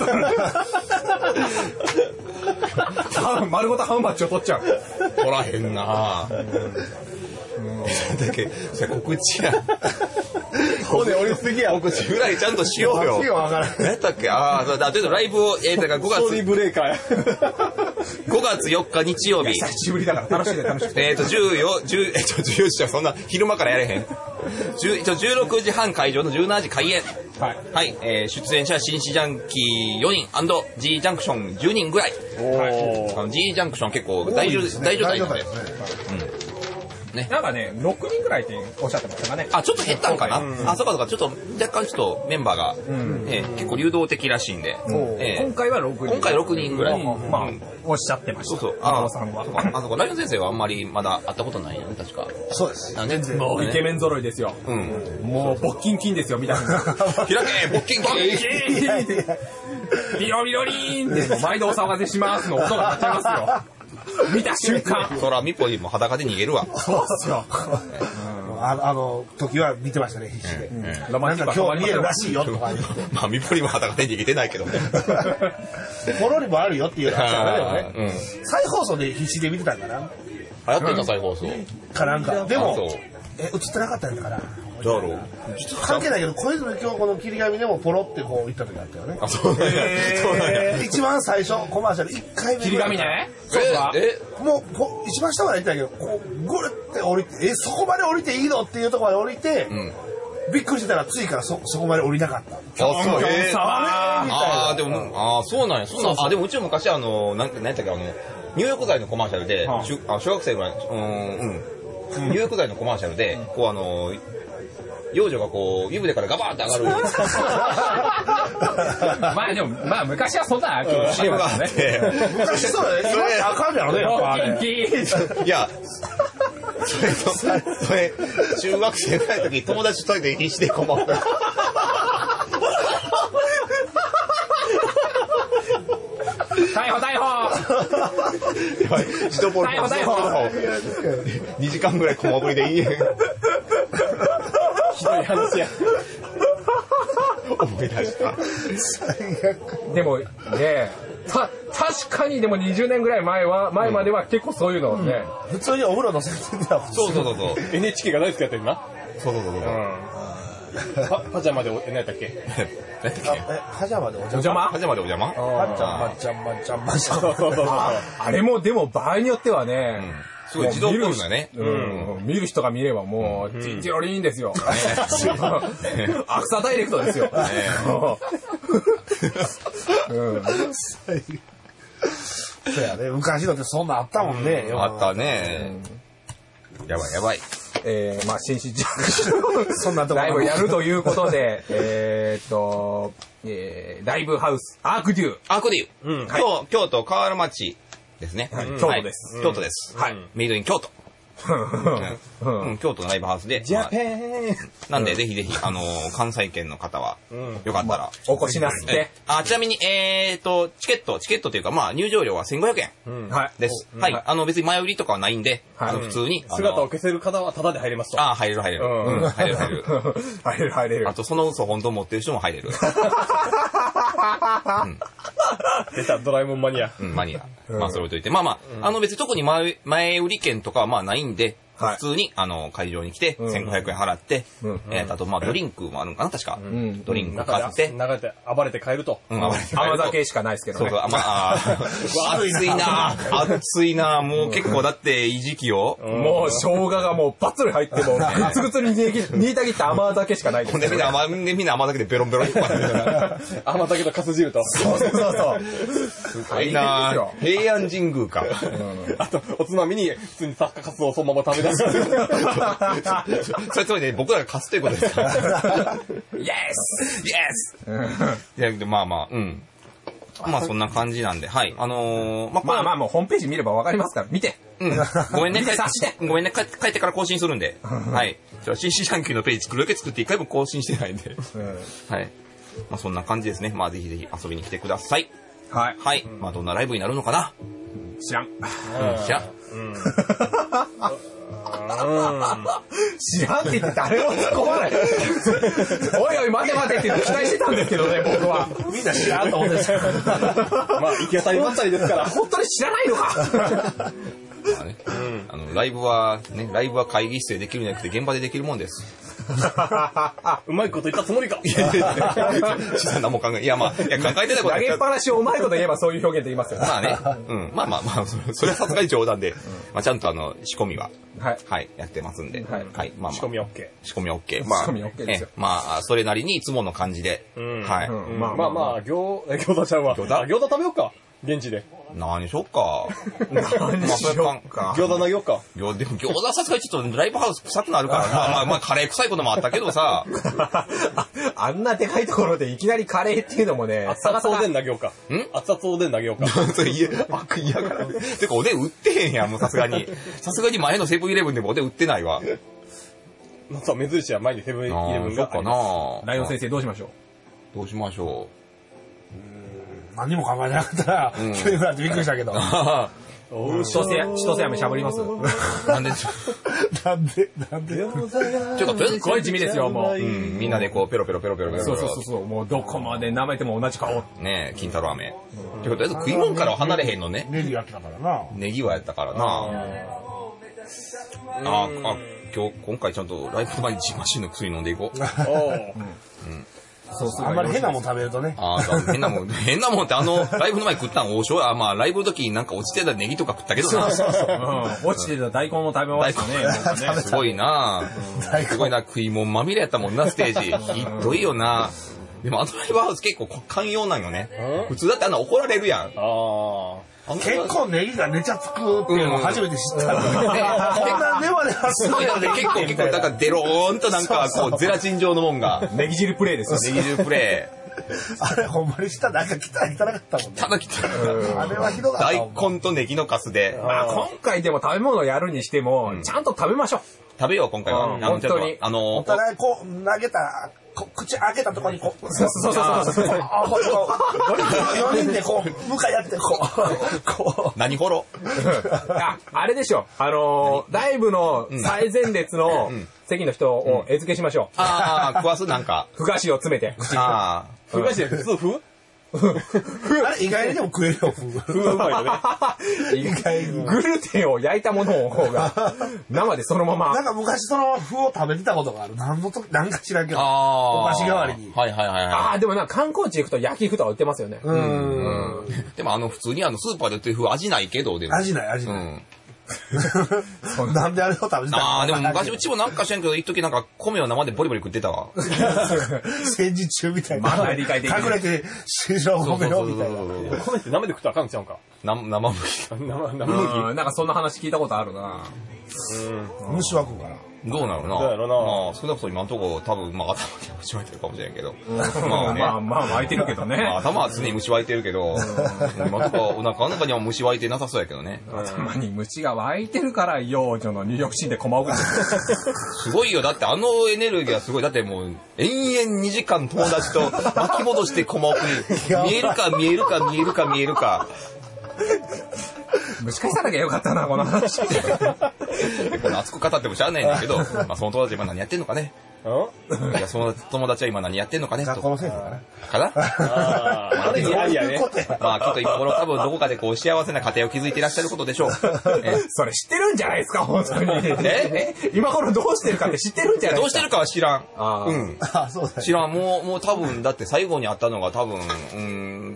丸ごとハウマッチを取っちゃう。 取らへんなぁ。だけ告知や。 骨折りすぎや。 告知ぐらいちゃんとしようよ。何やったっけああ、だというとライブを、えー、だからごがつ。 ストーリーブレーカーや。 ごがつよっか日曜日。 久しぶりだから楽しいで楽しくて。 えっと、じゅうよじゅう、えっと、じゅうよじはそんな昼間からやれへん。じゅう、じゅうろくじはん会場のじゅうしちじ開演。はい。はい、えー、出演者、新市ジャンキーよにん &G ジャンクションじゅうにんぐらい。はい。あの G ジャンクション結構大丈夫、大丈夫大丈夫ですね。うん。ね、 なんかね、ろくにんぐらいっておっしゃってましたかね。 あ、ちょっと減ったんかな、うん、あ、そうかそうか、ちょっと若干ちょっとメンバーが、うんえー、結構流動的らしいんで。 えー、今回はろくにん。 今回ろくにんぐらい。うん、 まあ、おっしゃってました。 そうそう。 あのさんは。 あそこ、ライオン先生はあんまりまだ会ったことないよね、確か。 そうです。 全然。 もうイケメン揃いですよ。うん。もう、勃金金ですよ、みたいな。 開け勃金金ビロビロリーンって、毎度お騒がせしますの音が鳴っちゃいますよ。見た瞬間。 そら、ミポリも裸で逃げるわ。 そうっすよ。 ああの時は見てましたね、必死で。なんか今日見えるらしいよとか言って。 まあ、ミポリも裸で逃げてないけどね。 ポロリもあるよっていう話だよね。再放送で必死で見てたんかな。 流行ってんだ、再放送。 かなんか。でも、え、映ってなかったんだから。 だろう。 関係ないけど、小泉今日この切り紙でもポロってこう言った時あったよね。 あ、そうなんや。 一番最初、コマーシャルいっかいめ。 切り紙ね。 え、 もう、一番下まで行ったけど、こう、ゴルって降りて、え、そこまで降りていいのっていうところまで降りて、びっくりしてたら、ついからそ、そこまで降りなかった。 あ、そう、えー、ああ、でも、あ、そうなんや。そうなん。あ、でもうちも昔、あの、なんか、何やったっけ、あの、入浴剤のコマーシャルで、小学生ぐらい、うん、うん。入浴剤のコマーシャルで、こうあの、幼女がこう、湯船からガバーって上がる。 まあでも、まあ昔はそんな悪夢してますね。 昔そうだね。それあかんやろね、やっぱ。 いや、それと、それ、中学生ぐらいの時、友達と二人で必死で困る。 逮捕逮捕やばい、自動ボール逮捕逮捕にじかんぐらい駒振りでいいね。 ひどい話や。 思い出した。 でもね、た、確かにでもにじゅうねんぐらい前は、前までは結構そういうのをね、 うん、普通にお風呂の先生ではそうそうそうそう。 エヌエイチケー が大好きやってるな。 そうそうそうそう。 パ, パジャマでお、何やったっけ何やったっけえ、パジャマでお邪魔パジャマでお邪魔パジャマ、パジャマ、パジャマ、パジャマ。 そうそうそう。 あれもでも場合によってはね、うんすごい自動コールだね。 うん。見る人が見ればもう、ティティロリーンですよ。アクサダイレクトですよ。 そうやね。昔のってそんなあったもんね。 あったね。やばいやばい。 えー、まあ、新市ジャンクション。そんなとこライブやるということで、えーっと、えー、ライブハウス、アークデュー。 アークデュー。うん。京、京都河原町。ですね。 京都です。 京都です。はい。メイドイン京都。京都のライブハウスで。 ジャパンなんで、ぜひぜひ、あの、関西圏の方は、よかったら。 お越しなすって。 あ、ちなみに、えっと、チケット、チケットというか、まあ、入場料はせんごひゃくえんです。はい。あの、別に前売りとかはないんで、あの、普通に。 姿を消せる方はタダで入れますと。 あ、入れる入れる。入れる入れる。 入れる入れる。 あと、その嘘本当持ってる人も入れる。 出た、ドラえもんマニア。 うん、マニア。まあ、それ置いといて。まあまあ、あの別に特に前、前売り券とかはまあないんで、普通に、あの、会場に来て、せんごひゃくえん払って、えっと、あと、まあ、ドリンクもあるのかな、確か。ドリンク買って。 流れて、暴れて帰ると。 暴れて帰ると。 甘酒しかないですけどね。 そうそう、まあ、暑いな暑いなもう結構だって、いい時期よ。 もう、生姜がもう、バッツリ入っても、ぐつぐつに煮たぎった甘酒しかないです。 ほんで、みんな甘、みんな甘酒でベロンベロン引っ張ってる。甘酒とカス汁と。 そうそうそう。 すごいな平安神宮か。 あと、おつまみに、普通にサッカーカツをそのまま食べ出す。 それつまりね、僕らが貸すということですかイエスイエスいや、まあまあ、うん。まあそんな感じなんで、はい。あのー、 まあまあまあ、もうホームページ見ればわかりますから、見て。 うん。ごめんね、帰ってごめんね、帰ってから更新するんで。はい。じゃあ、シーシー ジャンキーのページ作るだけ作って一回も更新してないんで。はい。まあそんな感じですね。まあぜひぜひ遊びに来てください。 はい。 はい。まあどんなライブになるのかな。 知らん。 知らん。 知らんって言って誰も突っ込まない。おいおい待て待てって言って期待してたんですけどね、僕は。 みんな知らんと思ってた。 まあ、行き当たりばったりですから。 本当に知らないのか。 まあね、あのライブはね、ライブは会議室でできるんじゃなくて現場でできるもんです。 うまいこと言ったつもりか。 いやいやいや、小さなもん考え、いやまあ、いや考えてたこと投げっぱなしをうまいこと言えばそういう表現できますよね。 まあね、うん、まあまあまあ、それそれはさすがに冗談で、まあちゃんとあの仕込みは、 はい、 はい、やってますんで、 はい、 はい、まあまあ仕込み OK。 仕込み OK。まあ、 仕込み OK ですよ。 まあそれなりにいつもの感じで、はい。 まあまあまあ、餃餃子ちゃんは。 餃子餃子食べようか。現地で。 何しよっか。 何しよっか。 餃子投げようか。 餃でも餃子はさすがにちょっとライブハウス臭くなるからな。まあまあカレー臭いこともあったけどさ。 あんなでかいところでいきなりカレーっていうのもね。 熱々おでん投げようか。ん熱々おでん投げようか。 それ嫌、悪意やから。てかおでん売ってへんやん、もうさすがに。さすがに前のセブンイレブンでもおでん売ってないわ。 まあ、目印は前にセブンイレブンがあります。 そうかな。 ライオン先生どうしましょう。 どうしましょう。 何も考えなかったら、急に振られてびっくりしたけど。 千歳や、千歳飴しゃぶりますなんで、 なんで、なんで。 ちょっとペすごい地味ですよ、もう。 うん、みんなでこうペロペロペロペロペロ。 そうそうそうそう、もうどこまで舐めても同じ顔。 ねえ、金太郎飴。てことで、食い物からは離れへんのね。 ネギやってたからな。 ネギはやったからな。ああ、今日、今回ちゃんとライブ前にジマシンの薬飲んでいこう。 そうそう。 あんまり変なもん食べるとね。 ああ、変なもん、変なもんってあの、ライブの前食ったん王将、あまあ、ライブの時になんか落ちてたネギとか食ったけどな。 そうそうそう。落ちてた大根も食べましたね。 すごいな。すごいな、食い物まみれやったもんな、ステージ。ひどいよな。でもあのライブハウス結構寛容なんよね。普通だってあんな怒られるやん。 ああ。 結構ネギが寝ちゃつくっていうのを初めて知ったの。こんなネバネバすごいるよね。 結構結構なんかデローンとなんかこうゼラチン状のもんが。 ネギ汁プレイですよ。 ネギ汁プレイ。 あれほんまにしたなんか汚い汚かったもんね。 ただきたあれはひどかった。 大根とネギのカスで。 まあ今回でも食べ物をやるにしても、ちゃんと食べましょう。 食べよう今回は。 本当に。 あの、 お互いこう投げた口開けたところにこう、 そうそうそうそう。 あ、こう、よにんでこう、向かい合ってこう、こう。何ホロあ、あれでしょ。あの、ライブの最前列の席の人を餌付けしましょう。 ああ、食わすなんか。 ふ菓子を詰めて。 ああ。 ふ菓子で普通ふあれ意外にでも食えるよ、 ふうまいよね。 意外に。グルテンを焼いたものの方が、生でそのまま。 なんか昔その麩を食べてたことがある。何のとなんか知らんけど。お菓子代わりに。 はいはいはい。 ああ、でもなんか観光地行くと焼き麩とか売ってますよね。 うん。 でもあの普通にあのスーパーで売ってる麩味ないけど、でも。 味ない味ない。なんであれを食べてたの？ ああ、でも昔うちもなんか知らんけど、一時なんか米を生でボリボリ食ってたわ。 戦時中みたいな。 まあ理解的に。 隠れて、新庄米をみたいな。 米って生で食ったらあかんちゃうんか。 生麦。 生生麦。なんかそんな話聞いたことあるな。 うん。虫は食うかな。 どうなるな。 どうやろな。 まあ、少なくとも今のところ多分、まあ頭には虫湧いてるかもしれんけど。 まあね。まあまあ湧いてるけどね。 頭は常に虫湧いてるけど、今のところお腹の中には虫湧いてなさそうやけどね。 頭に虫が湧いてるから、幼女の入浴シーンで駒送ってすごいよ。だってあのエネルギーはすごい。だってもう、延々にじかん友達と巻き戻して駒送り。見えるか見えるか見えるか見えるか。 蒸し返さなきゃよかったな、この話。 この熱く語ってもしゃあないんだけど、まあその友達今何やってんのかね。いや、その友達は今何やってんのかね。 学校の先生かな。 かなああ、あれ嫌やね。 まあきっと今頃多分どこかでこう幸せな家庭を築いていらっしゃることでしょう。 それ知ってるんじゃないですか、本当に。え今頃どうしてるかって知ってるんじゃないですか。 どうしてるかは知らん。うん。 あ、そうだ。 知らん。もう、もう多分、だって最後に会ったのが多分、うん、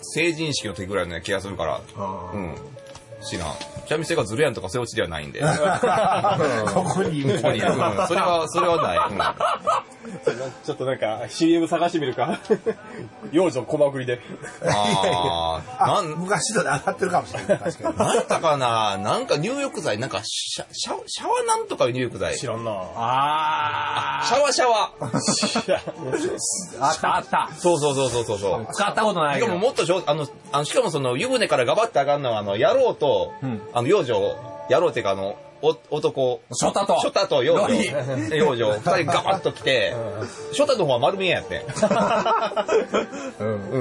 成人式の時ぐらいの気がするから。うん。知らん。ちなみにそれがズルやんとかそういうオチではないんで。 ここにいる。 ここにいる。うん。それは、それはない。うん。 ちょっとなんか シーエム 探してみるか。幼女駒送りで。 ああ。 なん昔とで上がってるかもしれない。確かに。 なんだかな、なんか入浴剤、なんかシャ、シャ、シャワなんとかいう入浴剤。 知らんな。 ああ。シャワシャワ。 あったあった。 そうそうそうそうそう。 使ったことない。 しかももっとしょ、あの、あの、しかもその湯船からガバって上がるのは、あの、やろうと、うん、あの、幼女、やろうっていうか、あの、お男、 ショタと、 ショタと幼女、幼女、二人ガバッと来て、ショタの方は丸見えやって。うん。うん。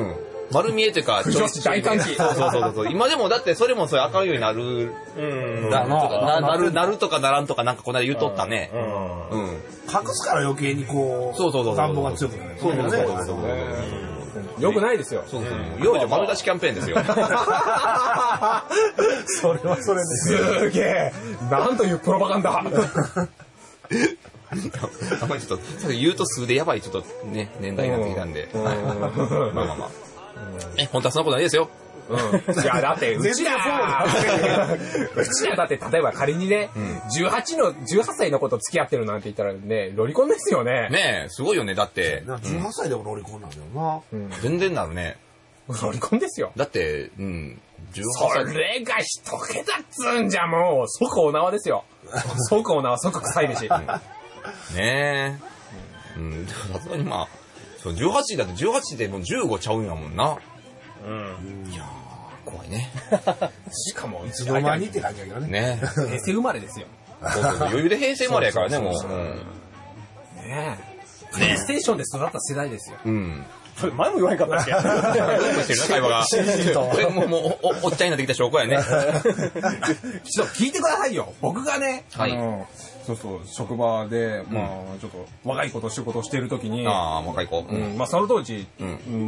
丸見えというか、 女子大歓喜。 そうそうそうそう。今でもだってそれもそういう明るいようになる、 うん。 なななる、なるとかならんとかなんかこの間言っとったね。うん。 隠すから余計にこう、 そうそうそう。 願望が強くなる。 そうそうそうそう。 よくないですよ。 そうそう。幼女丸出しキャンペーンですよ。 それはそれです。 すげえ。なんというプロパガンダ。 あんまりちょっと、言うと数でやばいちょっとね、年代になってきたんで。まあまあまあ。え、本当はそんなことないですよ。 うん、いや、だって、うちら、うちらだって、例えば仮にね、うん、じゅうはちの、じゅうはっさいの子と付き合ってるなんて言ったらね、ロリコンですよね。 ねえ、すごいよね、だって。 じゅうはっさいでもロリコンなんだよな。 うん、全然なるね。 ロリコンですよ。 だって、うん、じゅうはっさい。 それが一桁っつうんじゃもう、即お縄ですよ。即お縄、即臭い飯。うん、 ねえ。うん、さすがにまあ、そう、じゅうはちだってじゅうはちでもうじゅうごちゃうんやもんな。うん。いやー、怖いね。 しかも、 いつの間にって感じだけどね。 ね。 平成生まれですよ。 そうそうそう、余裕で平成生まれやからね、もう。 ねえ。プレイステーションで育った世代ですよ。 うん。 それ前も言わへんかったっけ？ どうしてるな、会話が。これもう、もう、おっちゃんになってきた証拠やね。 ちょっと聞いてくださいよ。僕がね、 はい。 そうそう、職場で、まあ、ちょっと、若い子と仕事をしているときに、 ああ、若い子。 うん、まあ、その当時、うん、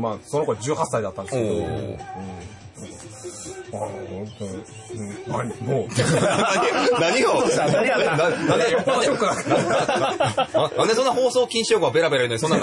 まあ、その子じゅうはっさいだったんですけど、うん。ああ、本当に、何もう。 何を何やった何で、よっぽどショックだから。なんでそんな放送禁止用語がベラベラ言うのに、そんな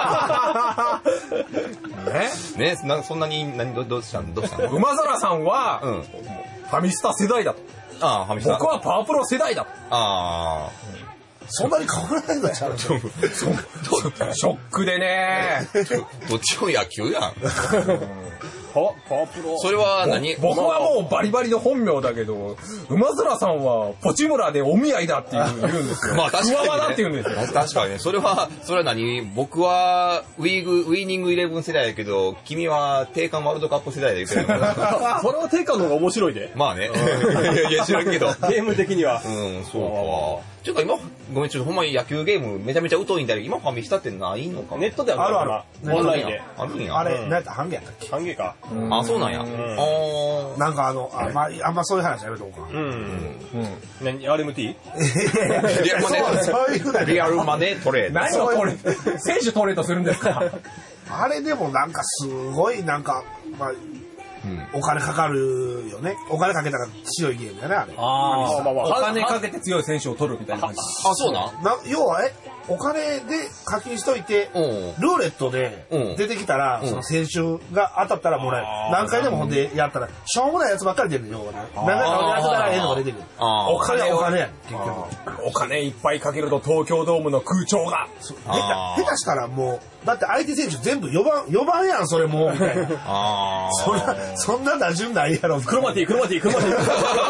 ねねそんなに、何、どうしたんどうしたの馬空さんは、ファミスタ世代だと。 ああ、ファミスタ。 僕はパワープロ世代だと。 ああ。 そんなに変わらないのちゃう。 ショックでね。 どっちも野球やん。 パワープロ。 それは何？ 僕はもうバリバリの本名だけど、馬空さんはポチムラでお見合いだって言うんですよ。 まあ確かに、ね。 クワワだって言うんですよ。 確かにね。それは、それは何？僕はウィーグ、ウィーニングイレブン世代やけど、君は定款ワールドカップ世代で言ってるのかな。 それは定款の方が面白いで。 まあね。いや、知らんけど。 ゲーム的には。 うん、そうか。ちょっと今、ごめん、ちょっとほんまに野球ゲームめちゃめちゃ疎いんだけど、今ファミスタってないのかネットではあるある。 オンラインで。 あるんや。 あれ、何やった半減やったっけ？ 半減か。 あ、そうなんや。 なんかあの、あんまあんまそういう話やめとこうか。 うん。何 アールエムティー？ リアルマネー。 そういうふうな。 リアルマネートレード。 何をトレード、選手トレードするんですか？ あれでもなんかすごいなんか、まあ、お金かかるよね。お金かけたら強いゲームやね、あれ。 ああ、まあまあ、お金かけて強い選手を取るみたいな感じ。 あ、そうなんな要は、え、お金で課金しといて、ルーレットで出てきたら、その選手が当たったらもらえる。何回でもほんでやったら、しょうもないやつばっかり出るよ、要はね。何回か当てたらええのが出てくる。 お金、 お金や、 結局。お金いっぱいかけると東京ドームの空調が。 下手したらもう、だって相手選手全部よばん、よばんやん、それもう、みたいな。 あそんな、そんな打順ないやろ。 クロマティ、クロマティ、クロマティ。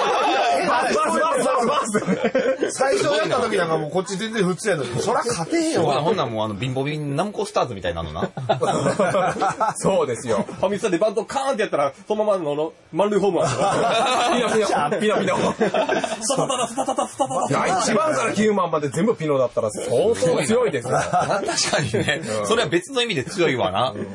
最初やった時なんかもうこっち全然普通やのに、そら勝てへんよ。 ほんなんもうあの、ビンボビンナムコスターズみたいなのな。 そうですよ。 ファミスタでバントカーンってやったら、そのままの満塁ホームラン。 ピノピノ、ピノピノ。 スタタタスタタタスタタタ。 いや、いちばんからきゅうばんまで全部ピノだったら相当強いですよ。 確かにね。それは別の意味で強いわな。うん。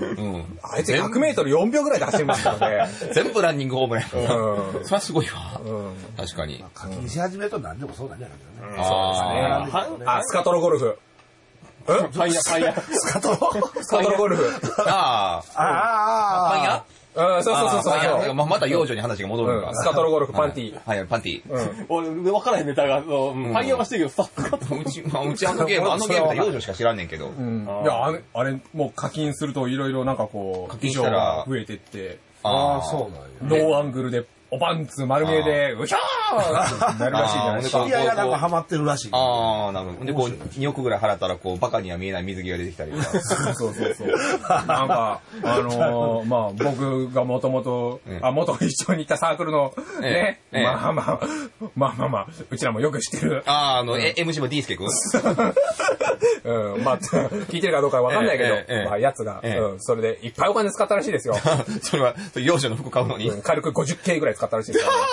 あいつひゃくメートルよんびょうぐらいで走りますからね。 全部ランニングホームラン。それはすごいわ。確かに。 課金し始めると何でもそうなんじゃないかな。 ああ、あ、スカトロゴルフ。 ファイヤー、ファイヤー。 スカトロスカトロゴルフ。 ああ。 ああ。 ファイヤーうん、そうそうそうそう。 ままた幼女に話が戻るのか。 スカトロゴルフ、パンティ。 はい、パンティ。 俺、分からへんネタが、ファイヤーはしてるけど、スカトうち、まあ、うちあのゲーム、あのゲームは幼女しか知らんねんけど。 いや、あれ、あれ、もう課金するといろいろなんかこう、課金が増えてって、 ああ、そうなんや。 ノーアングルで、おパンツ丸見えで、うひゃーなるらしいじゃないですか。 いやいや、なんかハマってるらしい。 ああ、なるほど。で、こう、におくぐらい払ったら、こう、バカには見えない水着が出てきたりとか。 そうそうそう。なんか、あのー、まあ、僕がもともと、あ、元一緒にいたサークルの、ね、まあまあ、まあまあまあ、うちらもよく知ってる。 ああ、あの、エムシー も D スケ君うん、まあ、聞いてるかどうかわかんないけど、まあ、やつが、うん、それでいっぱいお金使ったらしいですよ。 それは、幼女の服買うのに軽くごじゅっけいぐらい使ったらしいですから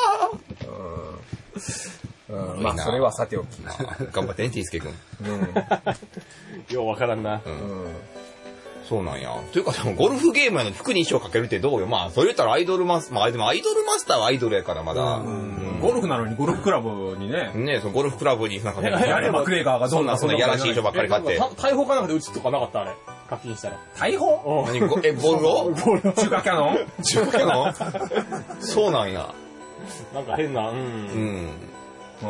ね。うん、まあ、それはさておき。 頑張ってね、T スケ君。 ようわからんな。 そうなんや。というか、でもゴルフゲームやのに服に衣装かけるってどうよ。まあ、そう言ったらアイドルマス、まあ、でもアイドルマスターはアイドルやからまだ。うん、 ゴルフなのにゴルフクラブにね。 ね、そのゴルフクラブになんかね、 やればクレーガーがどんなそんなやらしい衣装ばっかり買って。 大砲かなんかで打つとかなかったあれ。課金したら。 大砲？ 何ごえ、ボールを中華キャノン中華キャノンそうなんや。 なんか変な、うん。 うん。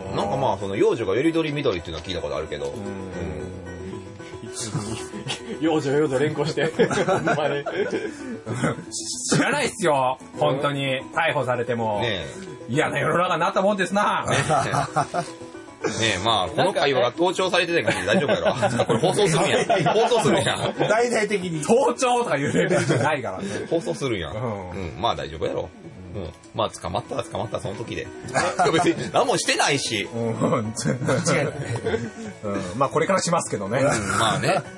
なんかまあ、その幼女がよりどり緑っていうのは聞いたことあるけど。うん。 幼女幼女連行して。 知らないっすよ。本当に。逮捕されても。ねえ。嫌な世の中になったもんですな。 ねえ、まあ、この会話が盗聴されてないから大丈夫やろ。これ放送するんやん。放送するんやん。 大々的に。 盗聴とか言うレベルじゃないからね。 放送するんやん。うん。まあ大丈夫やろ。うん。まあ、捕まったら捕まったらその時で。別に何もしてないし。うん。違う。 まあ、これからしますけどね。 まあね。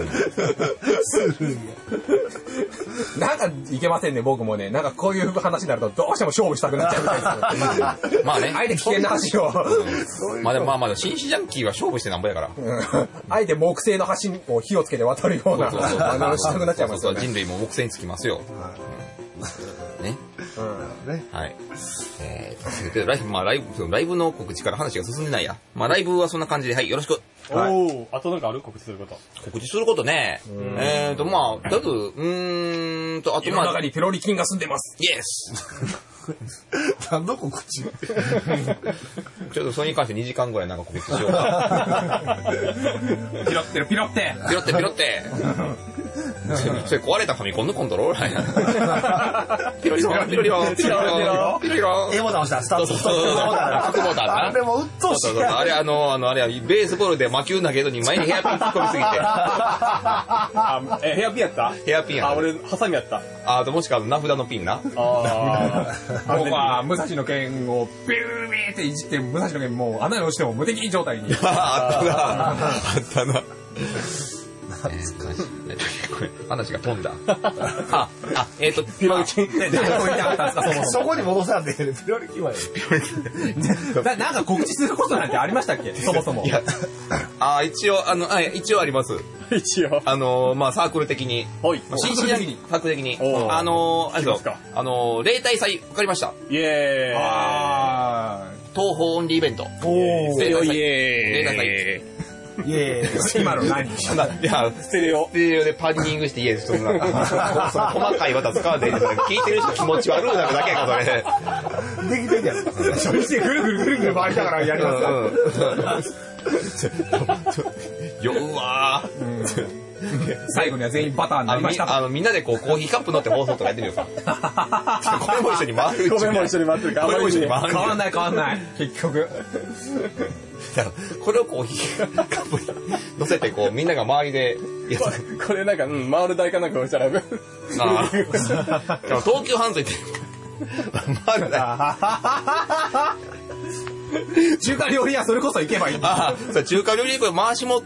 なんかいけませんね、僕もね。なんかこういう話になるとどうしても勝負したくなっちゃうみたいです。まあね。あえて危険な橋を。 まあでもまあまだ紳士ジャンキーは勝負してなんぼやから。 あえて木製の橋を火をつけて渡るようなあのしたくなっちゃいますよね。 人類も木製につきますよ。ね。 うん。ね。 はい。えー、ライブ、まあライブ、ライブの告知から話が進んでないや。まあライブはそんな感じで、はい、よろしく。 はい、おお、あとなんかある告知すること。 告知することね。えーと、まあ、だと、うーんと、あとまあ。世の中にペロリ菌が住んでます。 イエス何の告知ちょっとそれに関してにじかんぐらいなんか告知しようか。 ピロってる、ピロって。 ピロって、ピロって。それ壊れたファミコンのコントローラーや。ピロリロ、ピロリロ、ピロリロ、ピロリロ。 Aボタン押したらスタート。 そうそうそう。角ボタンな。 あれもうっとうしい。 あれあの、あの、あれはベースボールで魔球投げるのに前にヘアピン突っ込みすぎて。 あ、え、ヘアピンやったヘアピンやった。 あ、俺、ハサミやった。 あともしくは名札のピンな。 あ僕は武蔵の剣をビュービーっていじって武蔵の剣もう穴に落ちても無敵状態に。 あったな。あったな。懐かしい。これ話が飛んだ。あ、あ、えっと、 ピロリ菌。 そこに戻さんで、ピロリ菌はなんか告知することなんてありましたっけそもそも。いや、 あ、一応、あの、あ、一応あります。 一応。 あの、まあ、サークル的に。 はい。 新進的に。サークル的に。あの、あれですか。あの、例大祭、わかりました。 イェーイ。 あー。東宝オンリーイベント。 おー。 例大祭。 例大祭。 イエーイ。 今の何いや、 ステレオ。 ステレオでパンニングしてイエーイ。そんな、その細かい技使わないで、聞いてる人気持ち悪いなるだけやから、それ。 できてんじゃん。 初日でぐるぐるぐるぐる回りながらやりますか酔うわー。 最後には全員バターになりました。 あの、みんなでこう、コーヒーカップ乗って放送とかやってみようか。米も一緒に回る。 米も一緒に回ってるから。 米も一緒に回る。 変わんない変わんない。結局。 これをコーヒーカップに乗せて、こう、みんなが周りでやつ。 これなんか、うん、回る台かなんかしたら。ああ。東急ハンズ行って。回る台。 中華料理屋それこそ行けばいいんだ。 ああ、中華料理屋回し持って、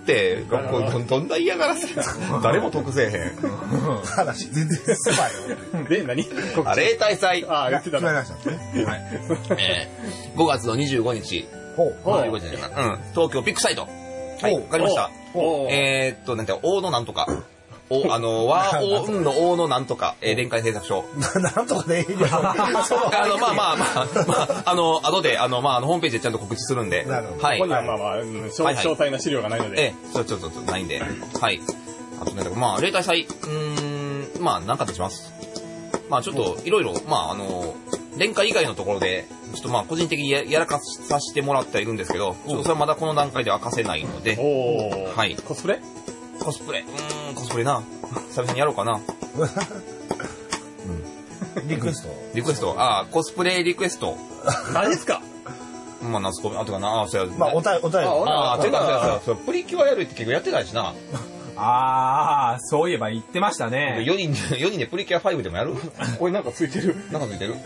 どんな嫌がらせ。誰も得せえへん。 話全然狭いよ。 で、何あ、例大祭。 ああ、言ってたな。 ごがつのにじゅうごにち。 ほう。 うん。東京ビッグサイト。はい、わかりました。えーっと、なんて、大野なんとか。お、あの、和王運の王のなんとか、えー、連会製作所。 なんとかでいいよ。 あの、まあまあまあ、まあ、あの、後で、あの、まあ、あの、ホームページでちゃんと告知するんで。 なるほど。 はい。 ここにはまあまあ、詳細な資料がないので。 ええ、ちょ、ちょっと、ないんで。はい。あとね、まあ、例大祭、うーん、まあ、何かとします。まあ、ちょっと、いろいろ、まあ、あの、連会以外のところで、ちょっとまあ、個人的に や, やらかさせてもらってはいるんですけど、ちょっとそれはまだこの段階では明かせないので。 おはい。 コスプレコスプレ。うーん、コスプレな。久々にやろうかな。 うん。リクエストリクエスト。ああ、コスプレリクエスト。 何ですかまあ、夏コミ、あとかな、ああ、そうや。 まあ、おた、おたり。 ああ、てか、そうプリキュアやるって結構やってないしな。 ああ、そういえば言ってましたね。 よにんで、よにんでプリキュアファイブでもやるこれなんかついてる。 なんかついてる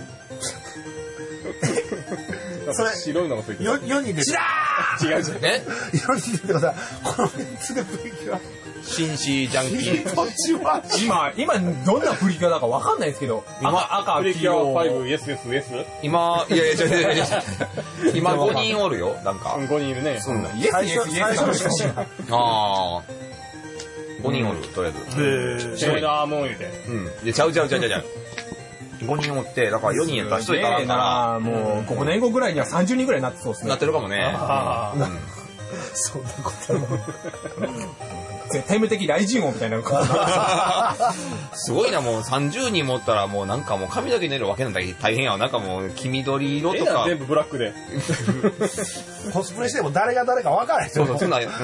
それ、白いのがついてる。 よ、よにんで。 ちらー違う違う。 え ? よにんでください。このみっつでプリキュア。 紳士ジャンキー。 こっちは。 今、今、どんなプリキュアだかわかんないですけど。 今、 赤、 プリキュアファイブ、イエスイエスイエス今、いやいや、ちょ、ちょ、ちょ、今ごにんおるよ、なんか。 ごにんいるね。 イエスイエスイエス。 ああ。 ごにんおる、とりあえず。 へぇ。セーラームーン言うて。 うん。で、ちゃうちゃうちゃうちゃうちゃう。ごにんおって、だからよにんやったらひとり足らんから。 もう、ごねんごぐらいにはさんじゅうにんぐらいになってそうですね。 なってるかもね。 そんなことは。 絶対無敵雷神王みたいな。 すごいな、もうさんじゅうにん持ったらもうなんかもう髪の毛の色分けなんだけど大変やわ。なんかもう黄緑色とか。 全部ブラックで。 コスプレしても誰が誰か分からない人そうそう、そんな、うん。うん。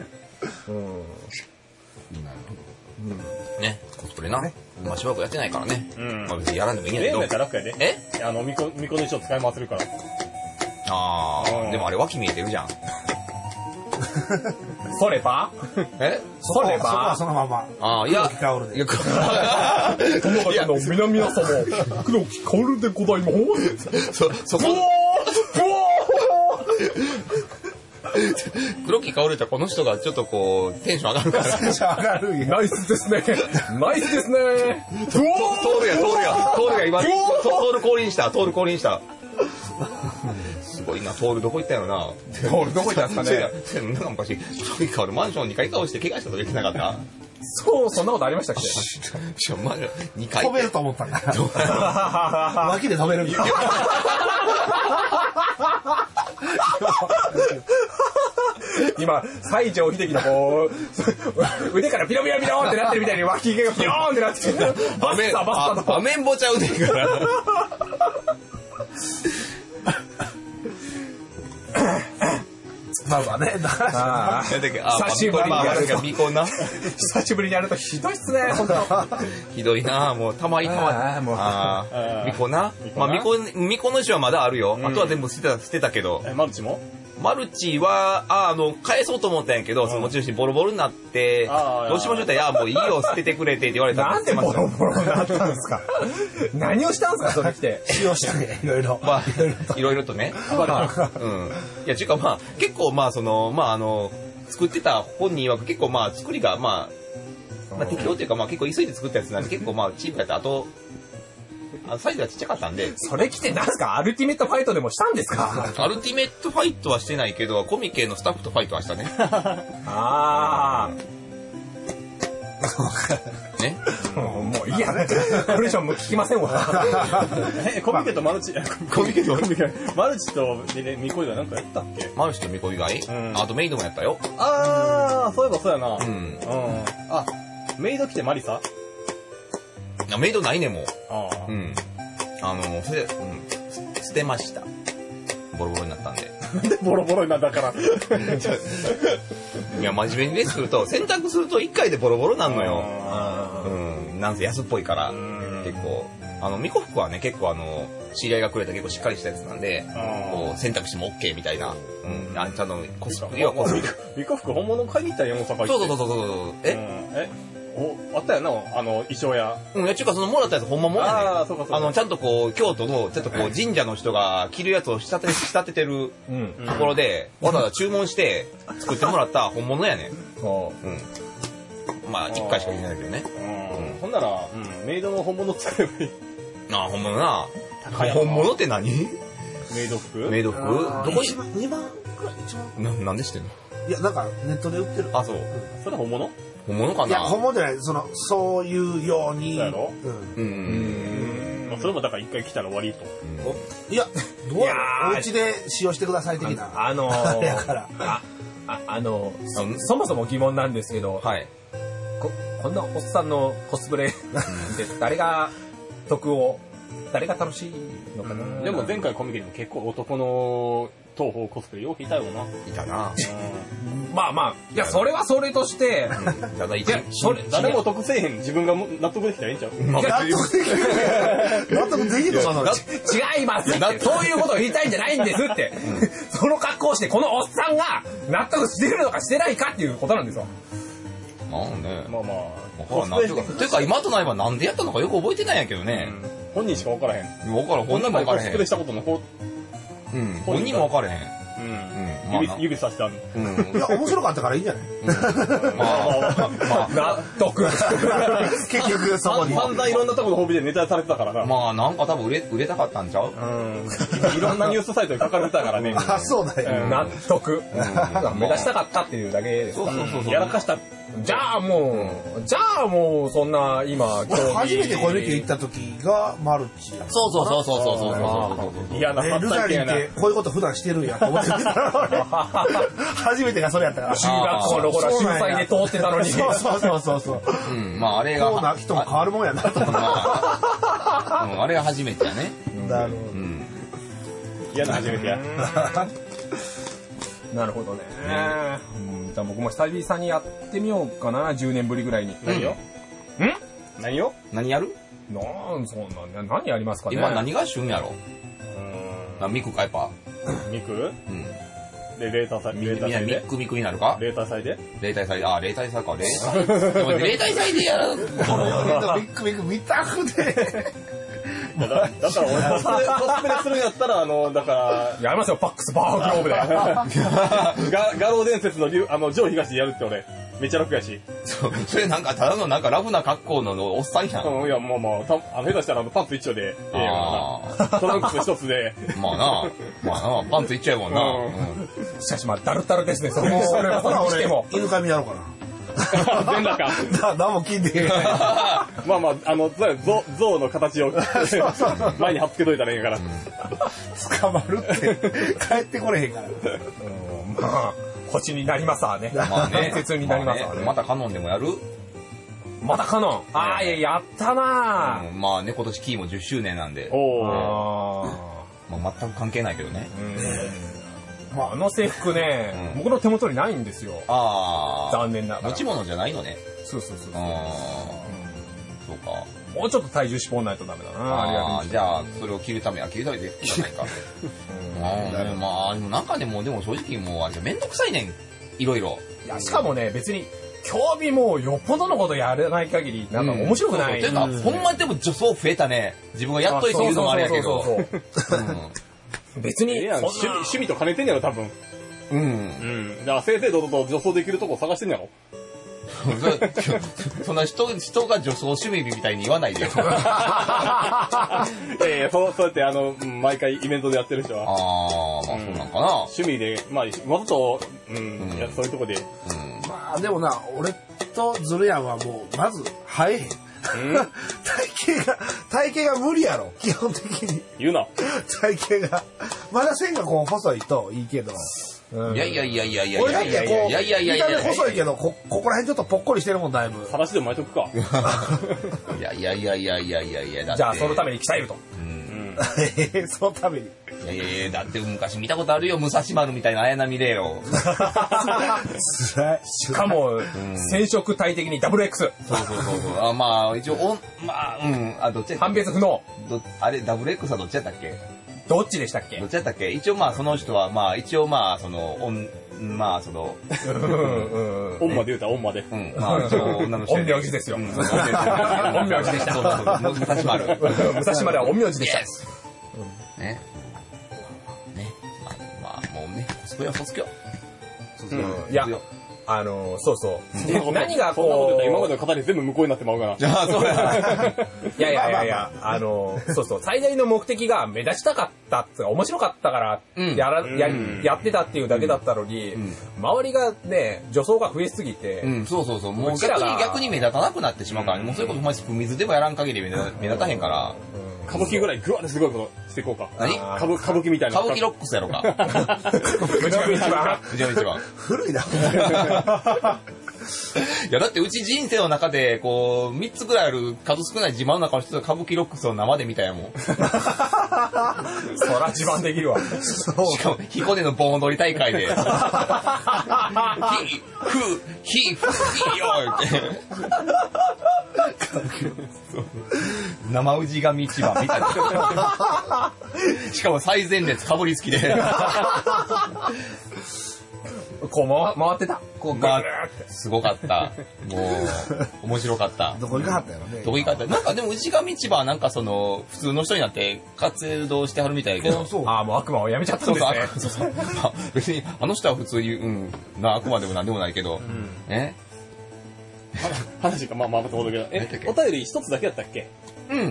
ね、コスプレな。まあしばらくやってないからね。うん。まあ別にやらんでもいいんやけど。 ゲームやったら楽やで。えあの、みこ、みこの衣装使い回せるから。 ああ、でもあれ脇見えてるじゃん。 そればえそればそこはそのまま。 ああ、いや、 黒木薫で。 いや、 友方の皆々様、黒木薫でございます。 そ、そこ。黒木薫ってこの人がちょっとこう、テンション上がるから。 テンション上がるんや。 ナイスですね。ナイスですね。 トールや、トールや、トールが今、トール降臨した、トール降臨した。すごいな、トールどこ行ったよな。 トールどこ行ったんですかね。 なんか昔、黒木薫マンションにかい倒して怪我したとか言ってなかった？ そう、そんなことありましたっけ？ しかもマンションにかい。 止めると思ったんだ。脇で止めるんだ。 今、西城秀樹のこう、腕からピロピロピロってなってるみたいに脇毛がピローンってなってる。バッサバッサと。 アメンボちゃうねんから。 まあまあね。 久しぶりにやると。久しぶりにやるとひどいっすね、本当。 ひどいな、もうたまにたまに。ああ、ミコな。まあミコ、ミコの石はまだあるよ。あとは全部捨てた、捨てたけど。 え、マルチも？ マルチは、あ、あの、返そうと思ったんやけど、その持ち主ボロボロになって、どうしましょうって、いや、もういいよ、捨ててくれてって言われたら。 なんでボロボロになったんですか？何をしたんですか、それ来て。 使用したね、いろいろ。 まあ、いろいろとね。まあ、うん。いや、ちゅうかまあ、結構まあ、その、まあ、あの、作ってた本人曰く結構まあ、作りがまあ、まあ、適当というかまあ、結構急いで作ったやつなんで、結構まあ、チープやって、あと、あサイズがちっちゃかったんで。 それ来てなんすか？アルティメットファイトでもしたんですか？ アルティメットファイトはしてないけど、コミケのスタッフとファイトはしたね。 ああ。ね。 もういいや。これ以上もう聞きませんわ。 え、コミケとマルチ、コミケとコミケ、マルチとミコイがなんかやったっけ？ マルチとミコイがい？あとメイドもやったよ。 ああ、そういえばそうやな。うん。うん。あ、メイド来てマリサ？ メイドないねもう。 ああ。 うん。あの、それ、うん、捨てました。ボロボロになったんで。 なんでボロボロになったから。 いや、真面目にレッスンすると、選択するといっかいでボロボロなんのよ。うん。なんせ安っぽいから、結構。あの、ミコ服はね、結構あの、知り合いがくれた結構しっかりしたやつなんで、こう、選択肢も OK みたいな。うん。あちゃんとコスプレはコスプレ。 ミコ服本物買いに行ったよ、大阪行って。 そうそうそうそう。ええお、あったよな、あの、衣装屋。 うん、いや、ちゅうかそのもらったやつほんまもんやね。 ああ、そうかそうか。 あの、ちゃんとこう、京都の、ちょっとこう、神社の人が着るやつを仕立て、仕立ててるところで、わざわざ注文して作ってもらった本物やね。 そう。 うん。まあ、一回しか言えないけどね。 うん。ほんなら、うん、メイドの本物使えばいい。 ああ、本物な。本物って何？ メイド服？ メイド服？どこに？ にまんくらい？いちまん？ な、なんで知ってんの？ いや、なんかネットで売ってる。 あ、そう。 それ本物？ 本物かな？ いや、本物じゃない。その、そういうように。 そうやろ？ うん。 うん。 まあ、それもだから一回来たら終わりと。 いや、どうやろ？お家で使用してください的な。 あのー、 だから。 あ、あ、あの、そもそも疑問なんですけど、 はい。 こ、こんなおっさんのコスプレで誰が得を、誰が楽しいのかな。 でも前回コミケでも結構男の東方コスプレよくいたよな。 いたな。 まあまあ、いや、それはそれとして、 ただ一それ、 誰も得せえへん自分が納得できたらいいんちゃう？ 納得できる。納得できるのかな？ 違いますって。そういうことを言いたいんじゃないんですって。その格好をして、このおっさんが納得してるのかしてないかっていうことなんですよ。 まあね。 まあまあ。 コスプレしてというか、今となればなんでやったのかよく覚えてないんやけどね。 本人しか分からへん。 分からん、本人も分からへん。 コスプレしたことのほうん、本人も分からへん。 うん。指、指さしてある。 うん。いや、面白かったからいいんじゃない？ まあ、まあ、 納得。 結局、そこに。 散々いろんなところのホビでネタされてたからな。 まあ、なんか多分売れ、売れたかったんちゃう？ うん。いろんなニュースサイトに書かれてたからね。 あ、そうだよ。 納得。目指したかったっていうだけです。 そうそうそう。 やらかしたじゃあもう、じゃあもう、そんな、今、 俺初めて恋人行った時がマルチや。 そうそうそうそうそうそうそう。 嫌なえ、ルザリンってこういうこと普段してるんやと思ってた初めてがそれやったから。 中学校の頃は秀才で通ってたのに。 そうそうそうそうそう。 うん、まああれが。 こうな人も変わるもんやなと思って。 あれが初めてやね。 なるほど。 嫌な初めてや。 なるほどね。うん、じゃあ僕も久々にやってみようかな、じゅうねんぶりぐらいに。 何よ？ ん？ 何よ？ 何やる？ なんそんな、何やりますかね。 今何が旬やろ？あ、ミクかやっぱ。 ミク？ うん。 で、レーター祭、レーター祭でミックミクになるか？ レーター祭で例大祭で、あ、例大祭か、例大例大祭でやる。 ビックビック見たくて。 だだったら俺コスプレ、コスプレするんやったら、あの、だから、 やりますよ、パックスバーグローブで。 ガガロー伝説の竜あの、ジョー東でやるって俺、めっちゃ楽やし。 そう、それなんか、ただのなんかラフな格好のおっさんやん。 うん、いや、まあまあ、たあの、下手したらあのパンツ一丁で、ええやからな。トランクス一つで。 まあな、まあな、パンツいっちゃうもんな。 うんうんしかしまあ、ダルタルですね、それそれほらにしても。 俺、犬神やろうかな。 全裸か。 な、何も聞いてへん。 まあまあ、あの、ゾウの形を前に貼っつけといたらいいから。 捕まるって帰ってこれへんから。 うんまあ、星になりますわね。 まあね。 伝説になりますわね。 またカノンでもやる？ またカノン。ああ、いや、やったなうんまあね、今年キーもじゅっしゅうねんなんで。 おお。 あまあ全く関係ないけどね。 まあ、あの制服ね、 うん僕の手元にないんですよ。 ああ。 残念ながら。 持ち物じゃないのね。 そうそうそうそう。 ああ。そうか。 もうちょっと体重絞んないとダメだな。 ああ、 れじゃあ、それを着るためは着るためでいいじゃないか。うん、まあ、でもなんかでも、でも正直もう、あれ、めんどくさいねん。いろいろ。 いや、しかもね、別に、興味もよっぽどのことやらない限り、なんか面白くない。 ていうか、ほんまにでも女装増えたね。自分がやっといて言うのもあれやけど。 別に、 ええやん、趣味、趣味と兼ねてんやろ、多分。 うん。 うん。だから、正々堂々と女装できるとこ探してんやろ。 そんな人、人が女装趣味みたいに言わないでよ。 ええ、そう、そうやって、あの、毎回イベントでやってる人は。 ああ、まあそうなんかな。 趣味で、まあ、わざと、うん、いや、そういうとこで。 まあでもな、俺とズルヤンはもう、まず、生えへん。体型が、体型が無理やろ、基本的に。 言うな。 体型が。まだ線がこう細いといいけど。 いやいやいやいやいやい俺だやいってこう、 やいやいやいやいや見た目細いけど、こ、ここら辺ちょっとぽっこりしてるもん、だいぶ。 さらしでも巻いとくか。 いやいやいやいやいやいやいや、だって。 じゃあ、そのために鍛えると。 そのために。 いやいやいや、だって昔見たことあるよ、武蔵丸みたいな綾波レイよ。 辛い。 しかも、染色体的に ダブルエックス。 そうそうそうそう。あまあ、一応、おん、まあ、うん、あ、どっちやったっ判別不能。 けどあれ、ダブル X はどっちやったっけどっちでしたっけどっちやったっけ一応まあ、その人は、まあ、一応まあ、その、おん、まあ、その、 オンマで言うたらオンマで。 うん、まあ、一応女の人。 陰陽師ですよ。 うん、 陰陽師でした。 そうそうそう、武蔵丸。 武蔵丸は陰陽師でした。 ね。ね。まあ、まあ、もうね、コスプレは卒業。卒業。いや、あの、そうそう。何がそんなこと言ったこら今までの語り全部無効になってまうかな。 じゃあ、そうや。 いやいやいやいや、あの、そうそう、最大の目的が目立ちたかったっていうか、面白かったから、やら、や、やってたっていうだけだったのに、周りがね、女装が増えすぎて、 うん、そうそうそう、もう逆に逆に目立たなくなってしまうから、もうそういうことほんまに水でもやらん限り目立たへんから、 歌舞伎ぐらいグワってすごいことしていこうか。 何歌舞歌舞伎みたいな。 歌舞伎ロックスやろか。 うちの一番。 うちの一番。 古いな。 いや、だってうち人生の中で、こう、みっつぐらいある数少ない自慢の中の一つが歌舞伎ロックスを生で見たやもん。 そら自慢できるわ。 しかも、彦根の盆踊り大会で、ヒ、フ、ヒ、フ、ヒよって。生氏神一番みたいな。しかも最前列かぶりつきで。 こう回回ってた。 こうガーってすごかった。もう、面白かった。 どこ行かはったやろね。 どこ行かはった。なんかでも、氏神千葉はなんかその、普通の人になって活動してはるみたいやけど。 そう。 ああ、もう悪魔をやめちゃったんですね。 そうそう。別に、あの人は普通に、うん、な、悪魔でもなんでもないけど。ね。 話がまあまあまた戻るけど。え、お便り一つだけやったっけ？ うん。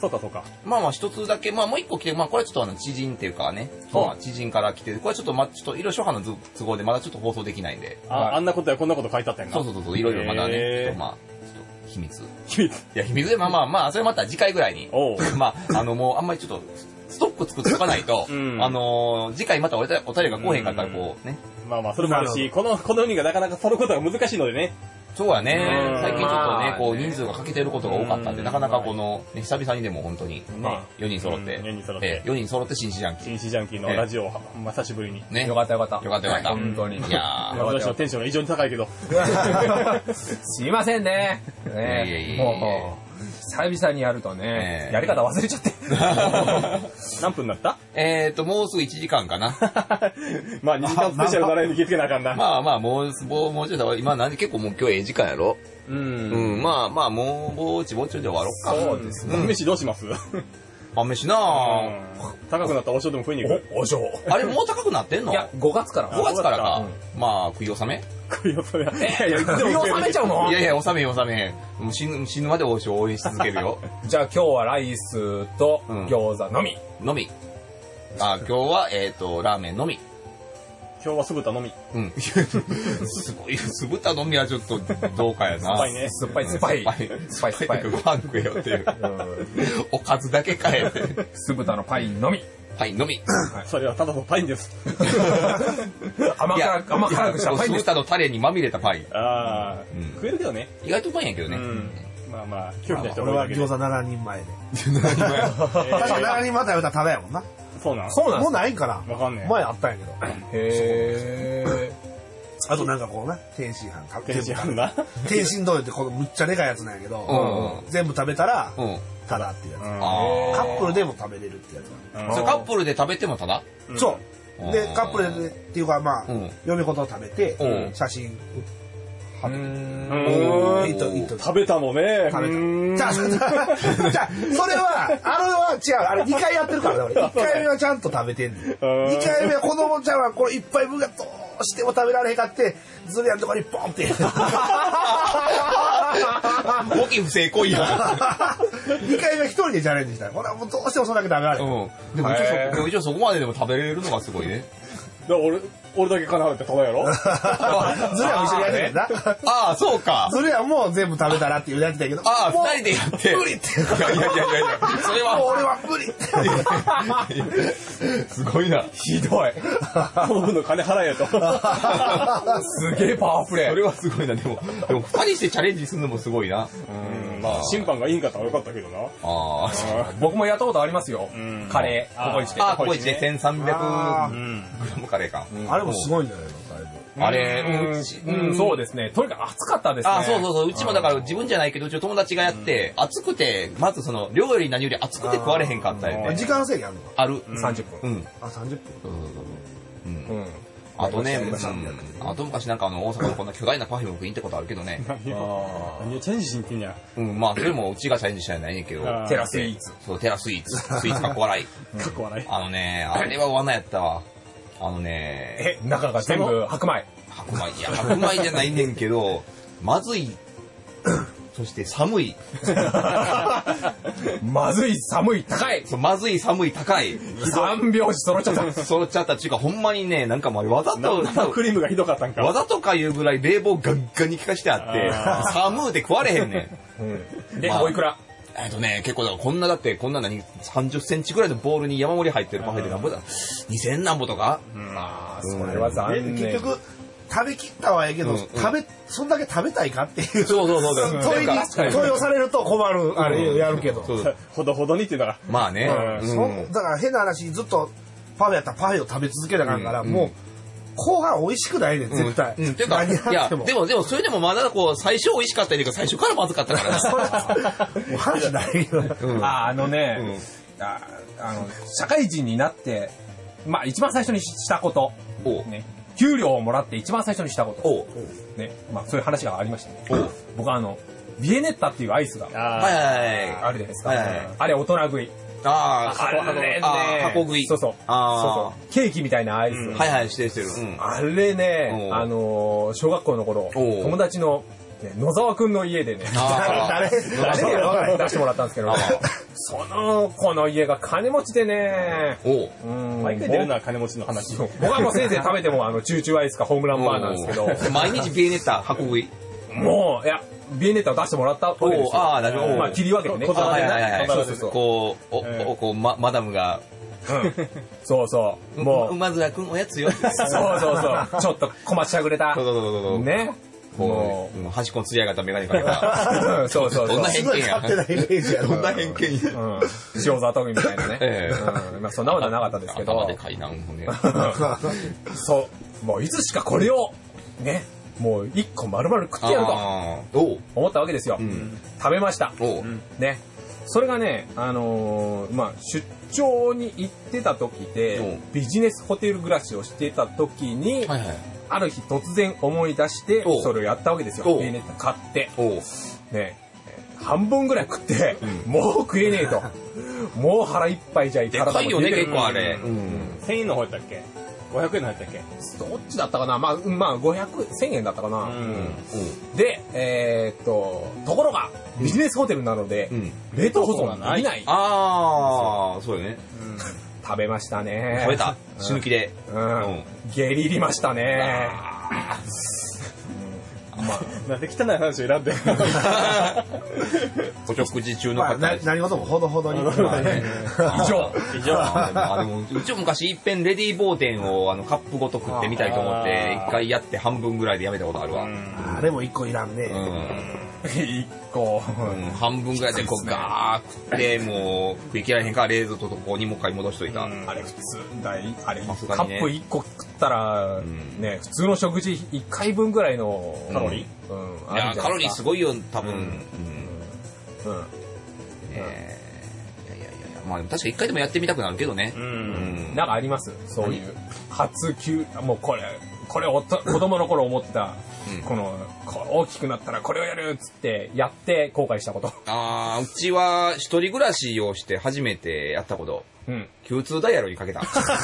そうかそうか。 まあまあ一つだけ、まあもう一個来て、まあこれちょっとあの知人っていうかね、まあ知人から来て、これちょっとまあちょっといろいろ諸般の都合でまだちょっと放送できないんで。 あ、あんなことやこんなこと書いてあったんやな。 そうそうそう、いろいろまだね、ちょっとまあ、ちょっと秘密。 秘密。 いや、秘密で、まあまあまあ、それまた次回ぐらいに。 おうまあ、あのもうあんまりちょっと、ストック作っとかないと、 うんあのー、次回またお便りお便りが来おへんかったらこうね。 まあまあ、それもあるし、この、このよにんがなかなか取ることが難しいのでね。 そうやねうん。 最近ちょっとまあね、こうね人数が欠けてることが多かったんで、 うんなかなかこの、ね、久々にでも本当に、 まあね、よにん揃って、 うんよにん揃ってええよにん揃って新市ジャンキ新市ジャンキーのラジオを、まあ久しぶりに。 ー。ね。 よかったよかった。 よかったよかった。 本当に。 いやー。 私のテンションが異常に高いけど。 すいませんね。 いやいやいやいやもう、久々にやるとねえ、えやり方忘れちゃって。 何分になったえーと、もうすぐいちじかんかな。 まあにじかんスペシャルならに気をつけなあかんな。 まあまあ、もう、もう、もうちょっと、今なんで結構もう今日ええ時間やろう。 うんん、まあまあ、もう、ぼちぼちで終わろうか。 そうですね。 晩飯どうします晩飯なぁ。 高くなったお塩でも食いに行く。 お嬢。 あれ、もう高くなってんのいや、ごがつから。 ごがつからかう。 まあ、食い納め食い納め。いやいや、いつで食いも納めちゃうのいやいや、納め納め。もう死ぬ、死ぬまで王将を応援し続けるよ。 じゃあ今日はライスと餃子のみ。 のみ。あ、今日は、えっと、ラーメンのみ。 今日は酢豚のみ。 うん。すごい、酢豚のみはちょっとどうかやな。 酸っぱいね。 酸っぱい酸っぱい。 酸っぱい。 酸っぱいご飯食えよっていう。おかずだけかえて。 酢豚のパイのみ。 はい、のみ。 それはただのパインです。 甘辛く、甘辛くしたパイ酢です。 豚のタレにまみれたパイ。 ああ、 うん食えるけどね。 意外とうまいんやけどね。 うん。まあまあ、拒否な人俺はが多いだけで餃子ななにんまえで。 え確かーななにんまえ食べたらただやもんな。 そうなんもうそうなんですないんかな。 わかんねえ前あったんやけど。 へあとなんかこうな、天津飯買って。 天津飯な。 天津豆腐ってこのむっちゃでかいやつなんやけど、 うん全部食べたら、 うん。 ただっていうやつ。 うんあカップルでも食べれるってやつなあ。それカップルで食べてもただの。そう。で、カップルでっていうかまあ、 うん嫁子と食べてう、ん写真ー。うーうんん。 いっといっと食べたのね。 食べうーんた。じゃあ、じゃあそれは、あれは違う。あれにかいやってるからね、俺。いっかいめはちゃんと食べてんねん。 うんにかいめは子供ちゃんはこれいっぱい分がどうしても食べられへんかって、ズリアンとかにポンって。 大きい不正行為やん。 にかいめは一人でチャレンジしたら、これはもうどうしてもそんだけ食べられへん。 うん。でも一応へーそ、でも一応そこまででも食べれるのがすごいね。 だから俺、俺だけ金払ってただやろズリアンも一緒にやってるんだ。 ああ、そうか。 ズリアンも全部食べたらっていうやってたけど、 ああ、 もう二人でやって。 無理って。 いやいやいやいやいや、それもうは、 俺は無理って。 すごいな。 ひどい。 この分の金払えよと。 すげえパワープレイ。 それはすごいな。でも、でも二人してチャレンジするのもすごいな。 うん、まあ、審判がいいんかったらよかったけどな。 ああ。 僕もやったことありますよん。 カレー、ココイチで。 ああ、ココイチでせんさんびゃくグあラムカレーか。 あれもすごいんだよ、だいぶ。 あれ、うちうん、うん、そうですね。とにかく暑かったですね。 あ、そうそうそう。うちもだから自分じゃないけど、うちの友達がやって、暑くて、まずその、量より何より暑くて食われへんかったよね。 時間制限あるのある。 さんじゅっぷん。 うん。 あ、さんじゅっぷん。 そうそうそうそう。うん。 うん。 あとね、 やりましたやりまうんあと昔なんかあの、大阪のこんな巨大なパフェも食いに行ったことあるけどね。 何をチャレンジしに行ってんや。 うん、まあ、それもうちがチャレンジしたんじゃないねんけど。 あーテラスイーツ。 そう、テラスイーツ。スイーツかっこ笑い。 かっこ笑い。 あのね、あれは罠やったわ。あのね、 え、中が全部白米。 白米、いや、白米じゃないねんけど、まずい。そして寒い。 まずい、寒い、高い。 そうまずい、寒い、高い。 三拍子揃っちゃった。 揃っちゃったっていうか、ほんまにね、なんかもうわざと、 生クリームがひどかったんか。 わざとかいうぐらい冷房ガンガンに効かしてあって、寒うで食われへんねん。 うん。で、 まあおいくらえっとね、結構だからこんなだって、こんな何、さんじゅっセンチぐらいのボールに山盛り入ってるパフェでなんぼだにせんなんぼとかああ、それは残で念。 結局、食べきったはええけど、 うん食べ、そんだけ食べたいかっていう。 そうそうそうそう問いに、 確かに問いをされると困る、あれ、やるけど。 そうほどほどにっていうのが。 まあね。 うんそんだから変な話、ずっとパフェやったらパフェを食べ続けなあかんから、もう、後半美味しくないねん、絶対。 うん、ていうか、 何いや、 やっても。 でも、でも、それでもまだこう、最初美味しかったりとか、最初からまずかったからね。 もう話ないよ。 うんあ、あのね、ああの、社会人になって、まあ一番最初にしたこと、 おうね、給料をもらって一番最初にしたこと、 おうね、まあそういう話がありましたね。 おう僕はあの、ビエネッタっていうアイスがあはいはいはい。 あるじゃないですか。 はいはいあれ大人食い。 ああ、 あれね、 あー箱食い。 そうそう。 あそうそう。ケーキみたいなアイス。 あ。はいはい、してるしてる。うん。 あれね、 おうあのー、小学校の頃、 おう友達の野沢くんの家でね、 誰誰やろ出してもらったんですけど、その子の家が金持ちでね、 毎回出るのは金持ちの話。 僕はもうせいぜい食べてもあのチューチューアイスかホームランバーなんですけど、 毎日ビエネッタ運ぶ。 もういやビエネッタを出してもらったわけですよ。 ああ、なるほど。 まあ切り分けてね。 はいはいはい。 そうそうそう。 こう、お、こう、ま、マダムが。 うん。そうそう。もう。 馬面くんおやつよ。 そうそうそう。ちょっと小町しゃぐれた。 そうそうそうそう。 ね。 もう、端っこの釣り上がったメガネかけた。 そうそうそう。 どんな偏見や。 勝手なイメージやろ。 どんな偏見や。 うん。塩沢トミみたいなね。ええ。まあそんなことはなかったですけど。 頭でかいな、もうね。 そう。もういつしかこれを、ね。もう一個丸々食ってやると思ったわけですよ。食べました。ね。それがね、あのー、まあ、出張に行ってた時で、ビジネスホテル暮らしをしてた時に、はいはい、ある日突然思い出して、それをやったわけですよ。ビエネッタ買って。ね、半分ぐらい食って、うん、もう食えねえと。もう腹いっぱいじゃい体も出てる。でかいよね、結構あれ。 うん、せんえんの方やったっけごひゃくえんのやったっけどっちだったかなまあ、まあ、ごひゃく、せんえんだったかな、うん、で、えー、っと、ところが、ビジネスホテルなので、うん、冷凍保存ができない。 ああ、そうよね、 うん。食べましたね。 食べた。死ぬ気で。 うん。うん、下痢入りましたね。 まあ、なんで汚い話を選んでお食事中の方、 まあ、何事もほどほどに。以上。 以上。あでもうちも昔いっぺんレディーボーデンをあのカップごと食ってみたいと思って一回やって半分ぐらいでやめたことあるわ。 あれも一個いらんね。 一個、 うん、半分ぐらいでこうガー食ってもう食い切られへんから冷蔵庫とこにもう一回戻しといた。 あれ普通だいあれカップいっこ食ったらね普通の食事いっかいぶんぐらいのカロリー。うんいやカロリーすごいよ多分。うん。うん。えいやいやいやまあ確かいっかいでもやってみたくなるけどね。うん。 なんかありますそういう初級もうこれこれを子供の頃思ってた。このこ大きくなったらこれをやるっつってやって後悔したこと。 ああうちは一人暮らしをして初めてやったこと。うん。キューツーダイヤルにかけた。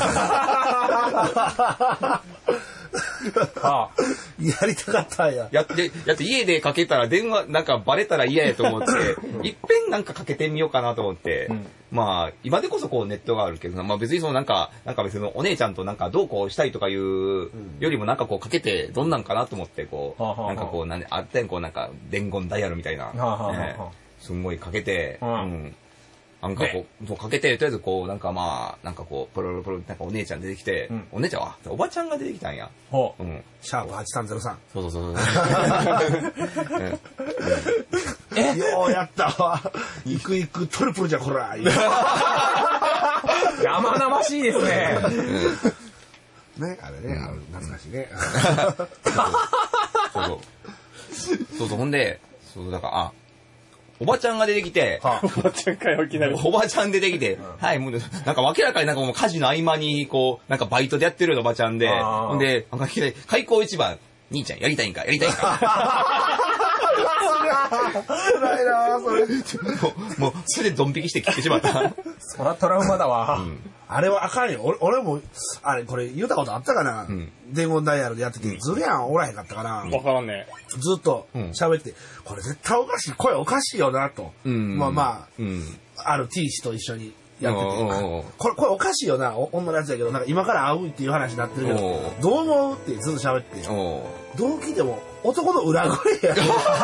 ああやりたかったんや。 やって、やって家でかけたら電話なんかバレたら嫌やと思って、いっぺんなんかかけてみようかなと思って、うん、まあ今でこそこうネットがあるけど、まあ別にそのなんか、なんか別にお姉ちゃんとなんかどうこうしたいとかいうよりもなんかこうかけてどんなんかなと思ってこう、うん、なんかこうなんあったやんこうなんか伝言ダイヤルみたいな、ね、すんごいかけて、うん。うんなんかこう、かけて、とりあえずこう、なんかまあ、なんかこう、ポロロポロ、なんかお姉ちゃん出てきて、うん、お姉ちゃんは、おばちゃんが出てきたんや。 ほう。うん。シャープはちさんゼロさん。 そうそうそう。 えようやったわ。行く行くトリプルじゃこら。 生々しいですね。 ね、あれね、あの懐かしいね。 そうそう。そうそう、ほんで、そうだから、あ、おばちゃんが出てきて、 はあ、おばちゃんかよ、いきなり。 おばちゃん出てきて、うん、はい、もう、なんか明らかになんかもう家事の合間に、こう、なんかバイトでやってるようなおばちゃんで、ほんで、なんか開口一番、兄ちゃんやりたいんか、やりたいんか。 辛いなそれ。 もう、もう、それでドン引きして切ってしまった。 そらトラウマだわ。うんあれはあかんよ。俺、俺も、あれ、これ言うたことあったかな、うん、伝言ダイヤルでやってて、ずるやんおらへんかったかなわ、 うん、からんね。 ずっと喋って、うん、これ絶対おかしい、声おかしいよな、と。うん、まあまあ、うん、ある T 氏と一緒にやってて、これ、これおかしいよな、女のやつやけど、なんか今から会うっていう話になってるけど、どう思うってずっと喋って、どう聞いても男の裏声や。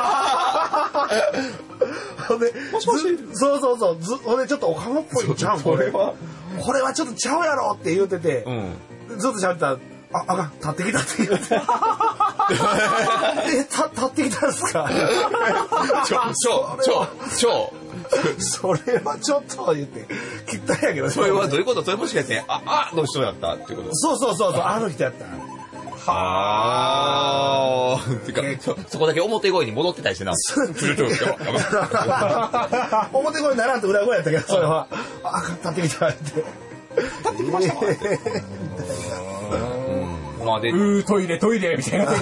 ほんで、もしもしそうそうそう、ずほんでちょっとおかもっぽいんちゃうこれは。これはちょっとちゃうやろって言うてて、うん、ずっと喋ったら、あ、あかん、立ってきたって言うて。え、た、立ってきたんすかちょ、ちょ、ちょ、ちょ。 それはちょっと言って、切ったんやけど。 それはどういうことそれもしかして、あ、あの人やったっていうことそうそうそうそう、あの人やった。 はあ。てか、そ、そこだけ表声に戻ってたりしてな。 表声にならんと裏声やったけど、それは。あ、立ってきたって。立ってきましたわって。まあで、 うー、トイレ、トイレ、みたいな。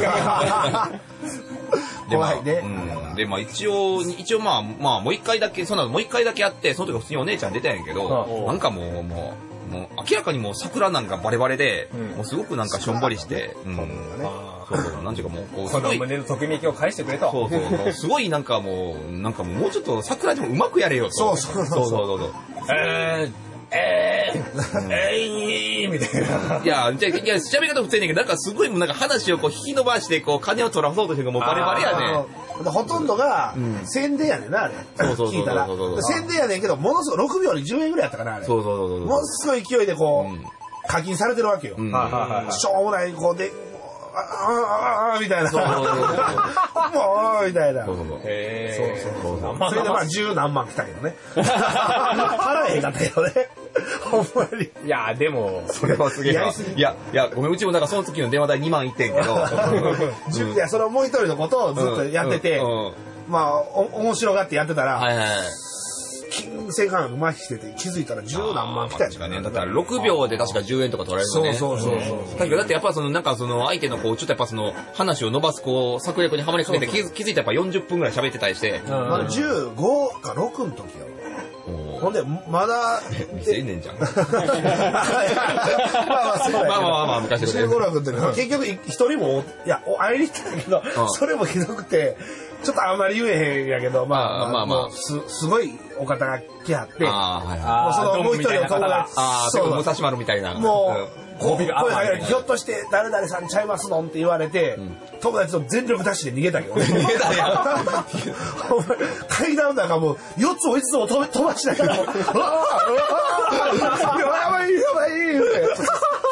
怖いね。 うん。で、まあ一応、一応まあ、まあもう一回だけ、そんなのもう一回だけやって、その時普通にお姉ちゃん出たんやけど、なんかもう、もう、 もう明らかにもう桜なんかバレバレで、もうすごくなんかしょんぼりして、うん。そうそう、なんていうかもう、こう、 この胸のときめきを返してくれと。 そうそうそう。すごいなんかもう、なんかもう、もうちょっと桜でもうまくやれよと。 そうそうそう。 そうそうそう。 えー、えー、えー、みたいな。 いや、じゃいや、調べ方普通やねんけど、なんかすごいもうなんか話をこう引き伸ばして、こう、金を取らそうとしてるのがもうバレバレやね。 ほとんどが宣伝やねんな、あれ。 そうそうそうそう。 聞いたら。宣伝やねんけど、ものすごいろくびょうにじゅうえんぐらいやったかな、あれ。 そうそうそうそう。 ものすごい勢いでこう、課金されてるわけよ。しょうもない、こうで、ああああみたいな。そうそうそう。もう、みたいな。そうそうそう。へそうそうそう。それでまあ十何万来たけどね。払えへんかったけどね。ほんまに。 いや、でも、 それはすげえな。いや、いや、ごめん、うちもなんかその時の電話代にまんいってんけど。 いや、そのもう一人のことをずっとやってて、まあ、お、面白がってやってたら、はいはい。金銭感が麻痺してて気づいたら十何万来たやつかね。だからろくびょうで確かじゅうえんとか取られるよね。 そうそうそうそう。 だってやっぱそのなんかその相手のこうちょっとやっぱその話を伸ばすこう策略にはまりかけて気づいたらやっぱよんじゅっぷんぐらい喋ってたりして。 まだじゅうごかろくの時よ。ほんでまだ未成年じゃん。まあまあそうだよ。 まあまあまあ昔のじゅうご、ろくの時結局一人もいや会いに行ったんだけどそれもひどくて。ちょっとあんまり言えへんやけど、まあ、まあまあ、す、すごいお方が来はって、ああ、はいはい。そのもう一人の友達、 ああ、そう、武蔵丸みたいな。 もう、こう、声がれひょっとして誰々さんちゃいますのんって言われて、友達と全力ダッシュで逃げたけどね。逃げたやん。階段なんかもう、よっつもいつも飛ばしながら、うわぁ、うわぁ、やばい、やばい、って。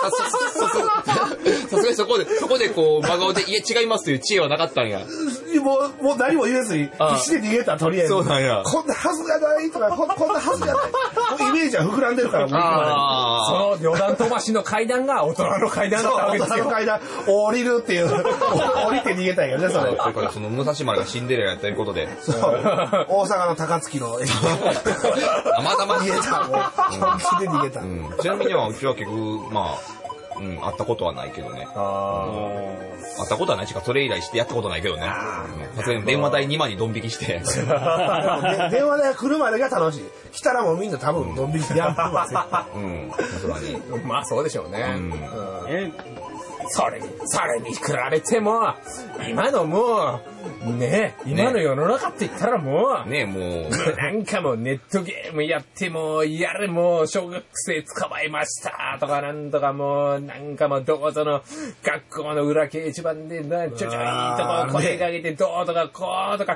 さすがにそこで、そこでこう、真顔で、いや、違いますという知恵はなかったんや。 もう、もう何も言えずに、必死で逃げた、とりあえず。 そうなんや。 こんなはずがないとか、ここんなはずがない。もうイメージは膨らんでるから、もう。 その旅団飛ばしの階段が大人の階段だったわけですよ。 大人の階段、降りるっていう、降りて逃げたんやね、それ。 それからその武蔵丸がシンデレラやったいうことで。 そう。大阪の高槻の。 たまたま逃げた。本気で逃げた。 ちなみには、うちは結局、まあ、うん、会ったことはないけどね。あ会ったことはないしか、それ以来してやったことないけどね。さすがに電話代にまんにドン引きして。 電話代来るまでが楽しい。来たらもうみんな多分ドン引きでやってますよ。 うん、それはね。 まあそうでしょうね。えそれに、それに比べても、今のもう、ね、今の世の中って言ったらもう、 ね、もう、 なんかもうネットゲームやっても、やれもう小学生捕まえましたとかなんとかもう、なんかもうどこぞの学校の裏掲示板で、なちょちょいとこ声かけてどうとかこうとか、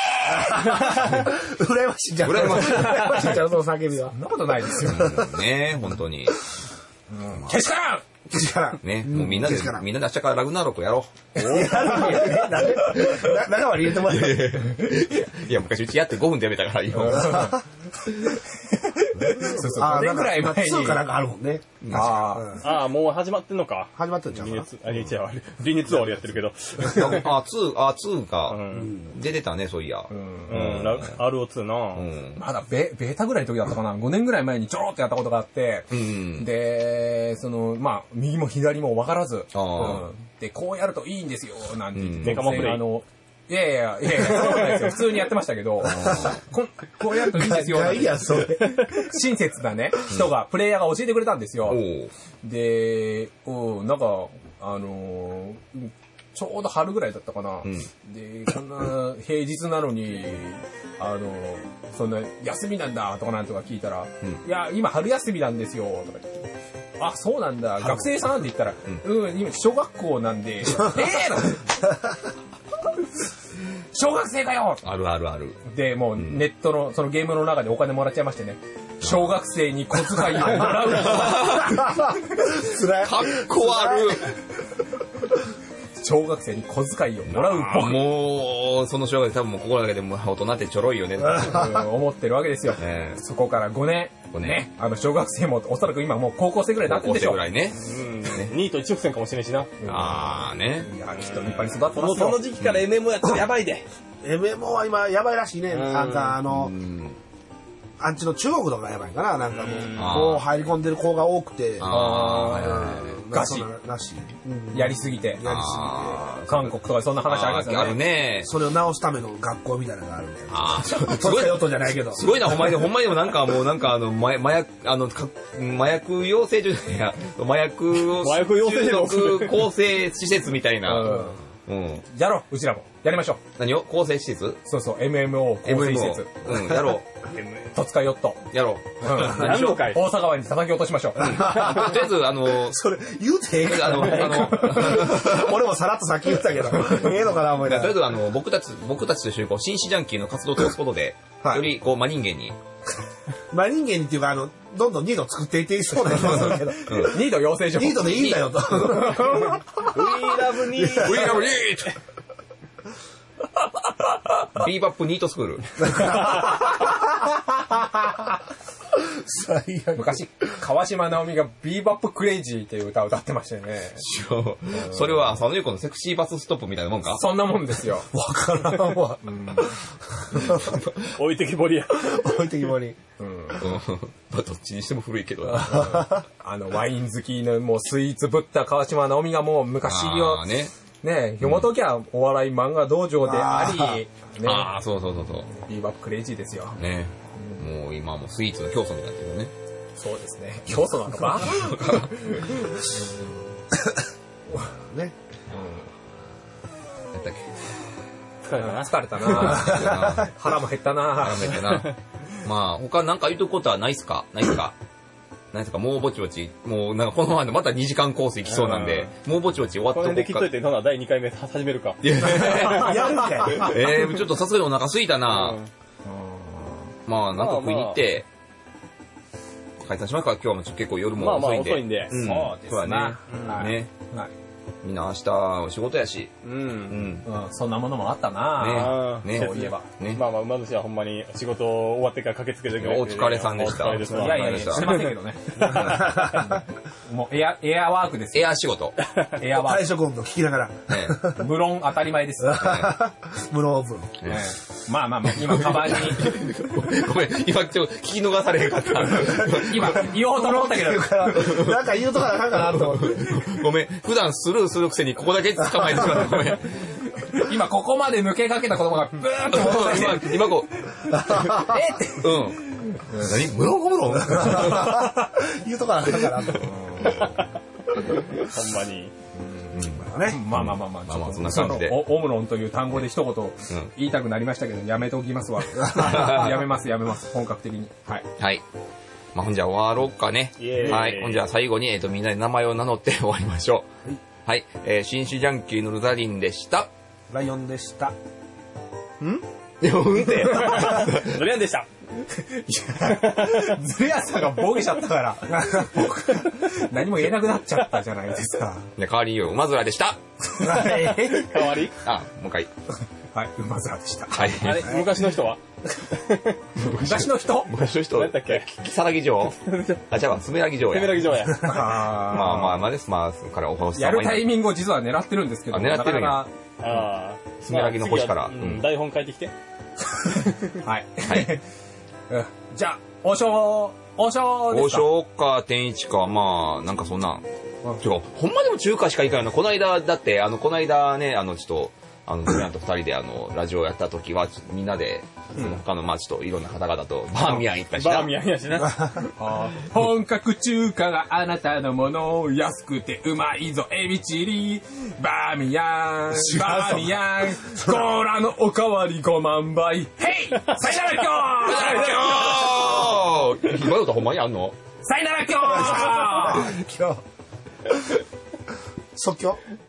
羨ましいじゃん。 羨ましい。 羨ましいじゃん、その叫びは。 そんなことないですよ。 ね本当に。 けしからんね、もうみんなで、みんなで明日からラグナーロクやろう。 やるんやね。中割り入れてもらって。 いや、昔うちやってごふんでやめたから、今。 そうそう、ごねんぐらい前に。 ツーかなんかあるもんね。 ああ、もう始まってんのか。 始まってんじゃん。 リニツ、あ、リニツは、リニツは俺やってるけど。 あ、ツー、あ、ツーか。出てたね、そういや。 うん、アールオーツー な。 まだベータぐらいの時だったかな。ごねんぐらい前にちょろっとやったことがあって、で、その、まあ、右も左も分からず、で、こうやるといいんですよ、なんて言って、 デカモプレイ。 あの、いやいやいやいや、そうなんですよ。普通にやってましたけど、こ, こうやるといいんですよ。 いや、それ。 親切なね、人が、プレイヤーが教えてくれたんですよ。で、おなんか、あのー、ちょうど春ぐらいだったかな。うん、で、こんな平日なのに、あの、そんな休みなんだとかなんとか聞いたら、うん、いや、今春休みなんですよ、とか言って。あ、そうなんだ。学生さんって言ったら、うん、うん、今小学校なんで、えー小学生かよあるあるある。 で、もうネットの、そのゲームの中でお金もらっちゃいましてね。小学生に小遣いをもらう。 辛い。 かっこ悪い。 小学生に小遣いをもらう僕。 もう、その小学生多分もう心だけでも大人ってちょろいよね。 思ってるわけですよ。ね、そこからごねん。ごねん。ね、あの、小学生もおそらく今もう高校生ぐらいになってるでしょ。 高校生ぐらいね。 うん。ニート一直線かもしれんしな。 あーね。 いや、きっと立派に育ってますよ。 その時期から エムエムオー やったらやばいで。 エムエムオー は今やばいらしいね。なんかあの、あっちの中国とかやばいかな。なんかもう、こう入り込んでる子が多くて。あー餓死なし。 やりすぎて。やりすぎて。韓国とかそんな話ありますよね。 あるね。 それを直すための学校みたいなのがあるみたいな。 ああ、すごい用途じゃないけど。 すごいな、ほんまに、ほんまにもなんかもうなんかあの、麻薬、あの、麻薬養成所じゃないや、麻薬を、 麻薬養成所中毒更生施設みたいな。うん。 やろう、うちらも。やりましょう。 何を構成施設？ そうそう、エムエムオー 構成施設。 うん、やろう。 戸塚ヨット。 やろう。何の回？大阪湾に叩き落としましょう。とりあえず、あの、 それ、言うてええかあの、あの、 俺もさらっとさっき言ったけど、ええのかな思いながら。 とりあえず、あの、僕たち、僕たちと一緒に、こう、紳士ジャンキーの活動を通すことで、より、こう、真人間に。 真人間にっていうか、あの、どんどんニード作っていっていそうな気がするけど。 ニード養成所。 ニードでいいんだよと。 We love need! We love need! ビーバップニートスクール。 最悪。 昔、川島直美がビーバップクレイジーっていう歌を歌ってましたよね。 それは浅野ゆう子のセクシーバスストップみたいなもんか？ そんなもんですよ。 わからんわ。 置いてきぼりや。 置いてきぼり。 うん。まあ、どっちにしても古いけど。 あの、ワイン好きのもうスイーツぶった川島直美がもう昔を、ね。ねえ、読もときゃお笑い漫画道場であり、 ね。ああ、そうそうそうそう。 ビーバップクレイジーですよ。 ね。もう今もうスイーツの教祖みたいなってるね。 そうですね。教祖なのかね。 やったっけ疲れたな。疲れたな。腹も減ったな。 腹も減ったな。まあ、他なんか言うとくことはないっすか？ないっすか？ないっすか？もうぼちぼち、もうなんかこの前のまたにじかんコース行きそうなんで、もうぼちぼち終わっとこうか。 この辺で切っといて、そんなだいにかいめ始めるか。 やるんかい。 えー、ちょっとさすがにお腹空いたな。まあ、なんか食いに行って、解散しますか？今日はもう結構夜も遅いんで。 まあまあ遅いんで。 そうですね。 ね。みんな明日仕事やし。 うん。そんなものもあったな。ね。そういえば。 まあまあ、馬主はほんまに仕事終わってから駆けつけてくれて。 お疲れさんでした。 お疲れですわ。 いやいやいや、してませんけどね。もうエア、エアワークです。 エア仕事。 エアワーク。 退職音頭聞きながら。 無論当たり前です。 無論オープン。 まあまあまあ、今、カバンに。 ごめん、今ちょっと聞き逃されへんかった。 今、言おうと思ったけど。 なんか言うとかなあかんかなと思って。 ごめん、普段スルーするくせにここだけ捕まえてしまった。ごめん。 今、ここまで抜けかけた子供がブーンと戻ってきて。 今、今こう。 えって。 うん。何ムロンゴムロン言うとかなあかんかなと。ほんまに。 まあまあまあまあ、 まあまあそんな感じで。 オムロンという単語で一言言いたくなりましたけど、やめておきますわ。やめます、やめます。本格的に。はい。 はい。まあ、ほんじゃ終わろうかね。はい。ほんじゃ最後に、えっと、みんなで名前を名乗って終わりましょう。はい。えー、紳士ジャンキーのルザリンでした。 ライオンでした。 んいや、うんって。 ドリアンでした。 ズレアさんがボケちゃったから、僕、何も言えなくなっちゃったじゃないですか。 で、代わりに馬面でした。 代わりあ、もう一回。 はい、馬面でした。 はい。 あれ、昔の人は昔の人昔の人何だっけ木更木城あ、じゃあ、スメラギ城や。 スメラギ城や。 まあまあまあです。まあ、からお話やるタイミングを実は狙ってるんですけど、 狙ってるんや。 ああ。 スメラギの星から。 台本書いてきて。 はい。 はい。 じゃあ、王将、王将ですか？ 王将か天一か、まあ、なんかそんなん。ちょ、ほんまでも中華しか行かないの。この間、だって、あの、この間ね、あの、ちょっと、あの、ジュリアンと二人で、あの、ラジオやった時は、みんなで、その他の、まあ、ちょっといろんな方々と、バーミヤン行ったしな。 バーミヤンやしな。 本格中華があなたのもの、安くてうまいぞ、エビチリ、バーミヤン、バーミヤン、コーラのおかわりごまんばい、ヘイさよなら今日さよなら今日今の歌ほんまにあんの？ さよなら今日今日即興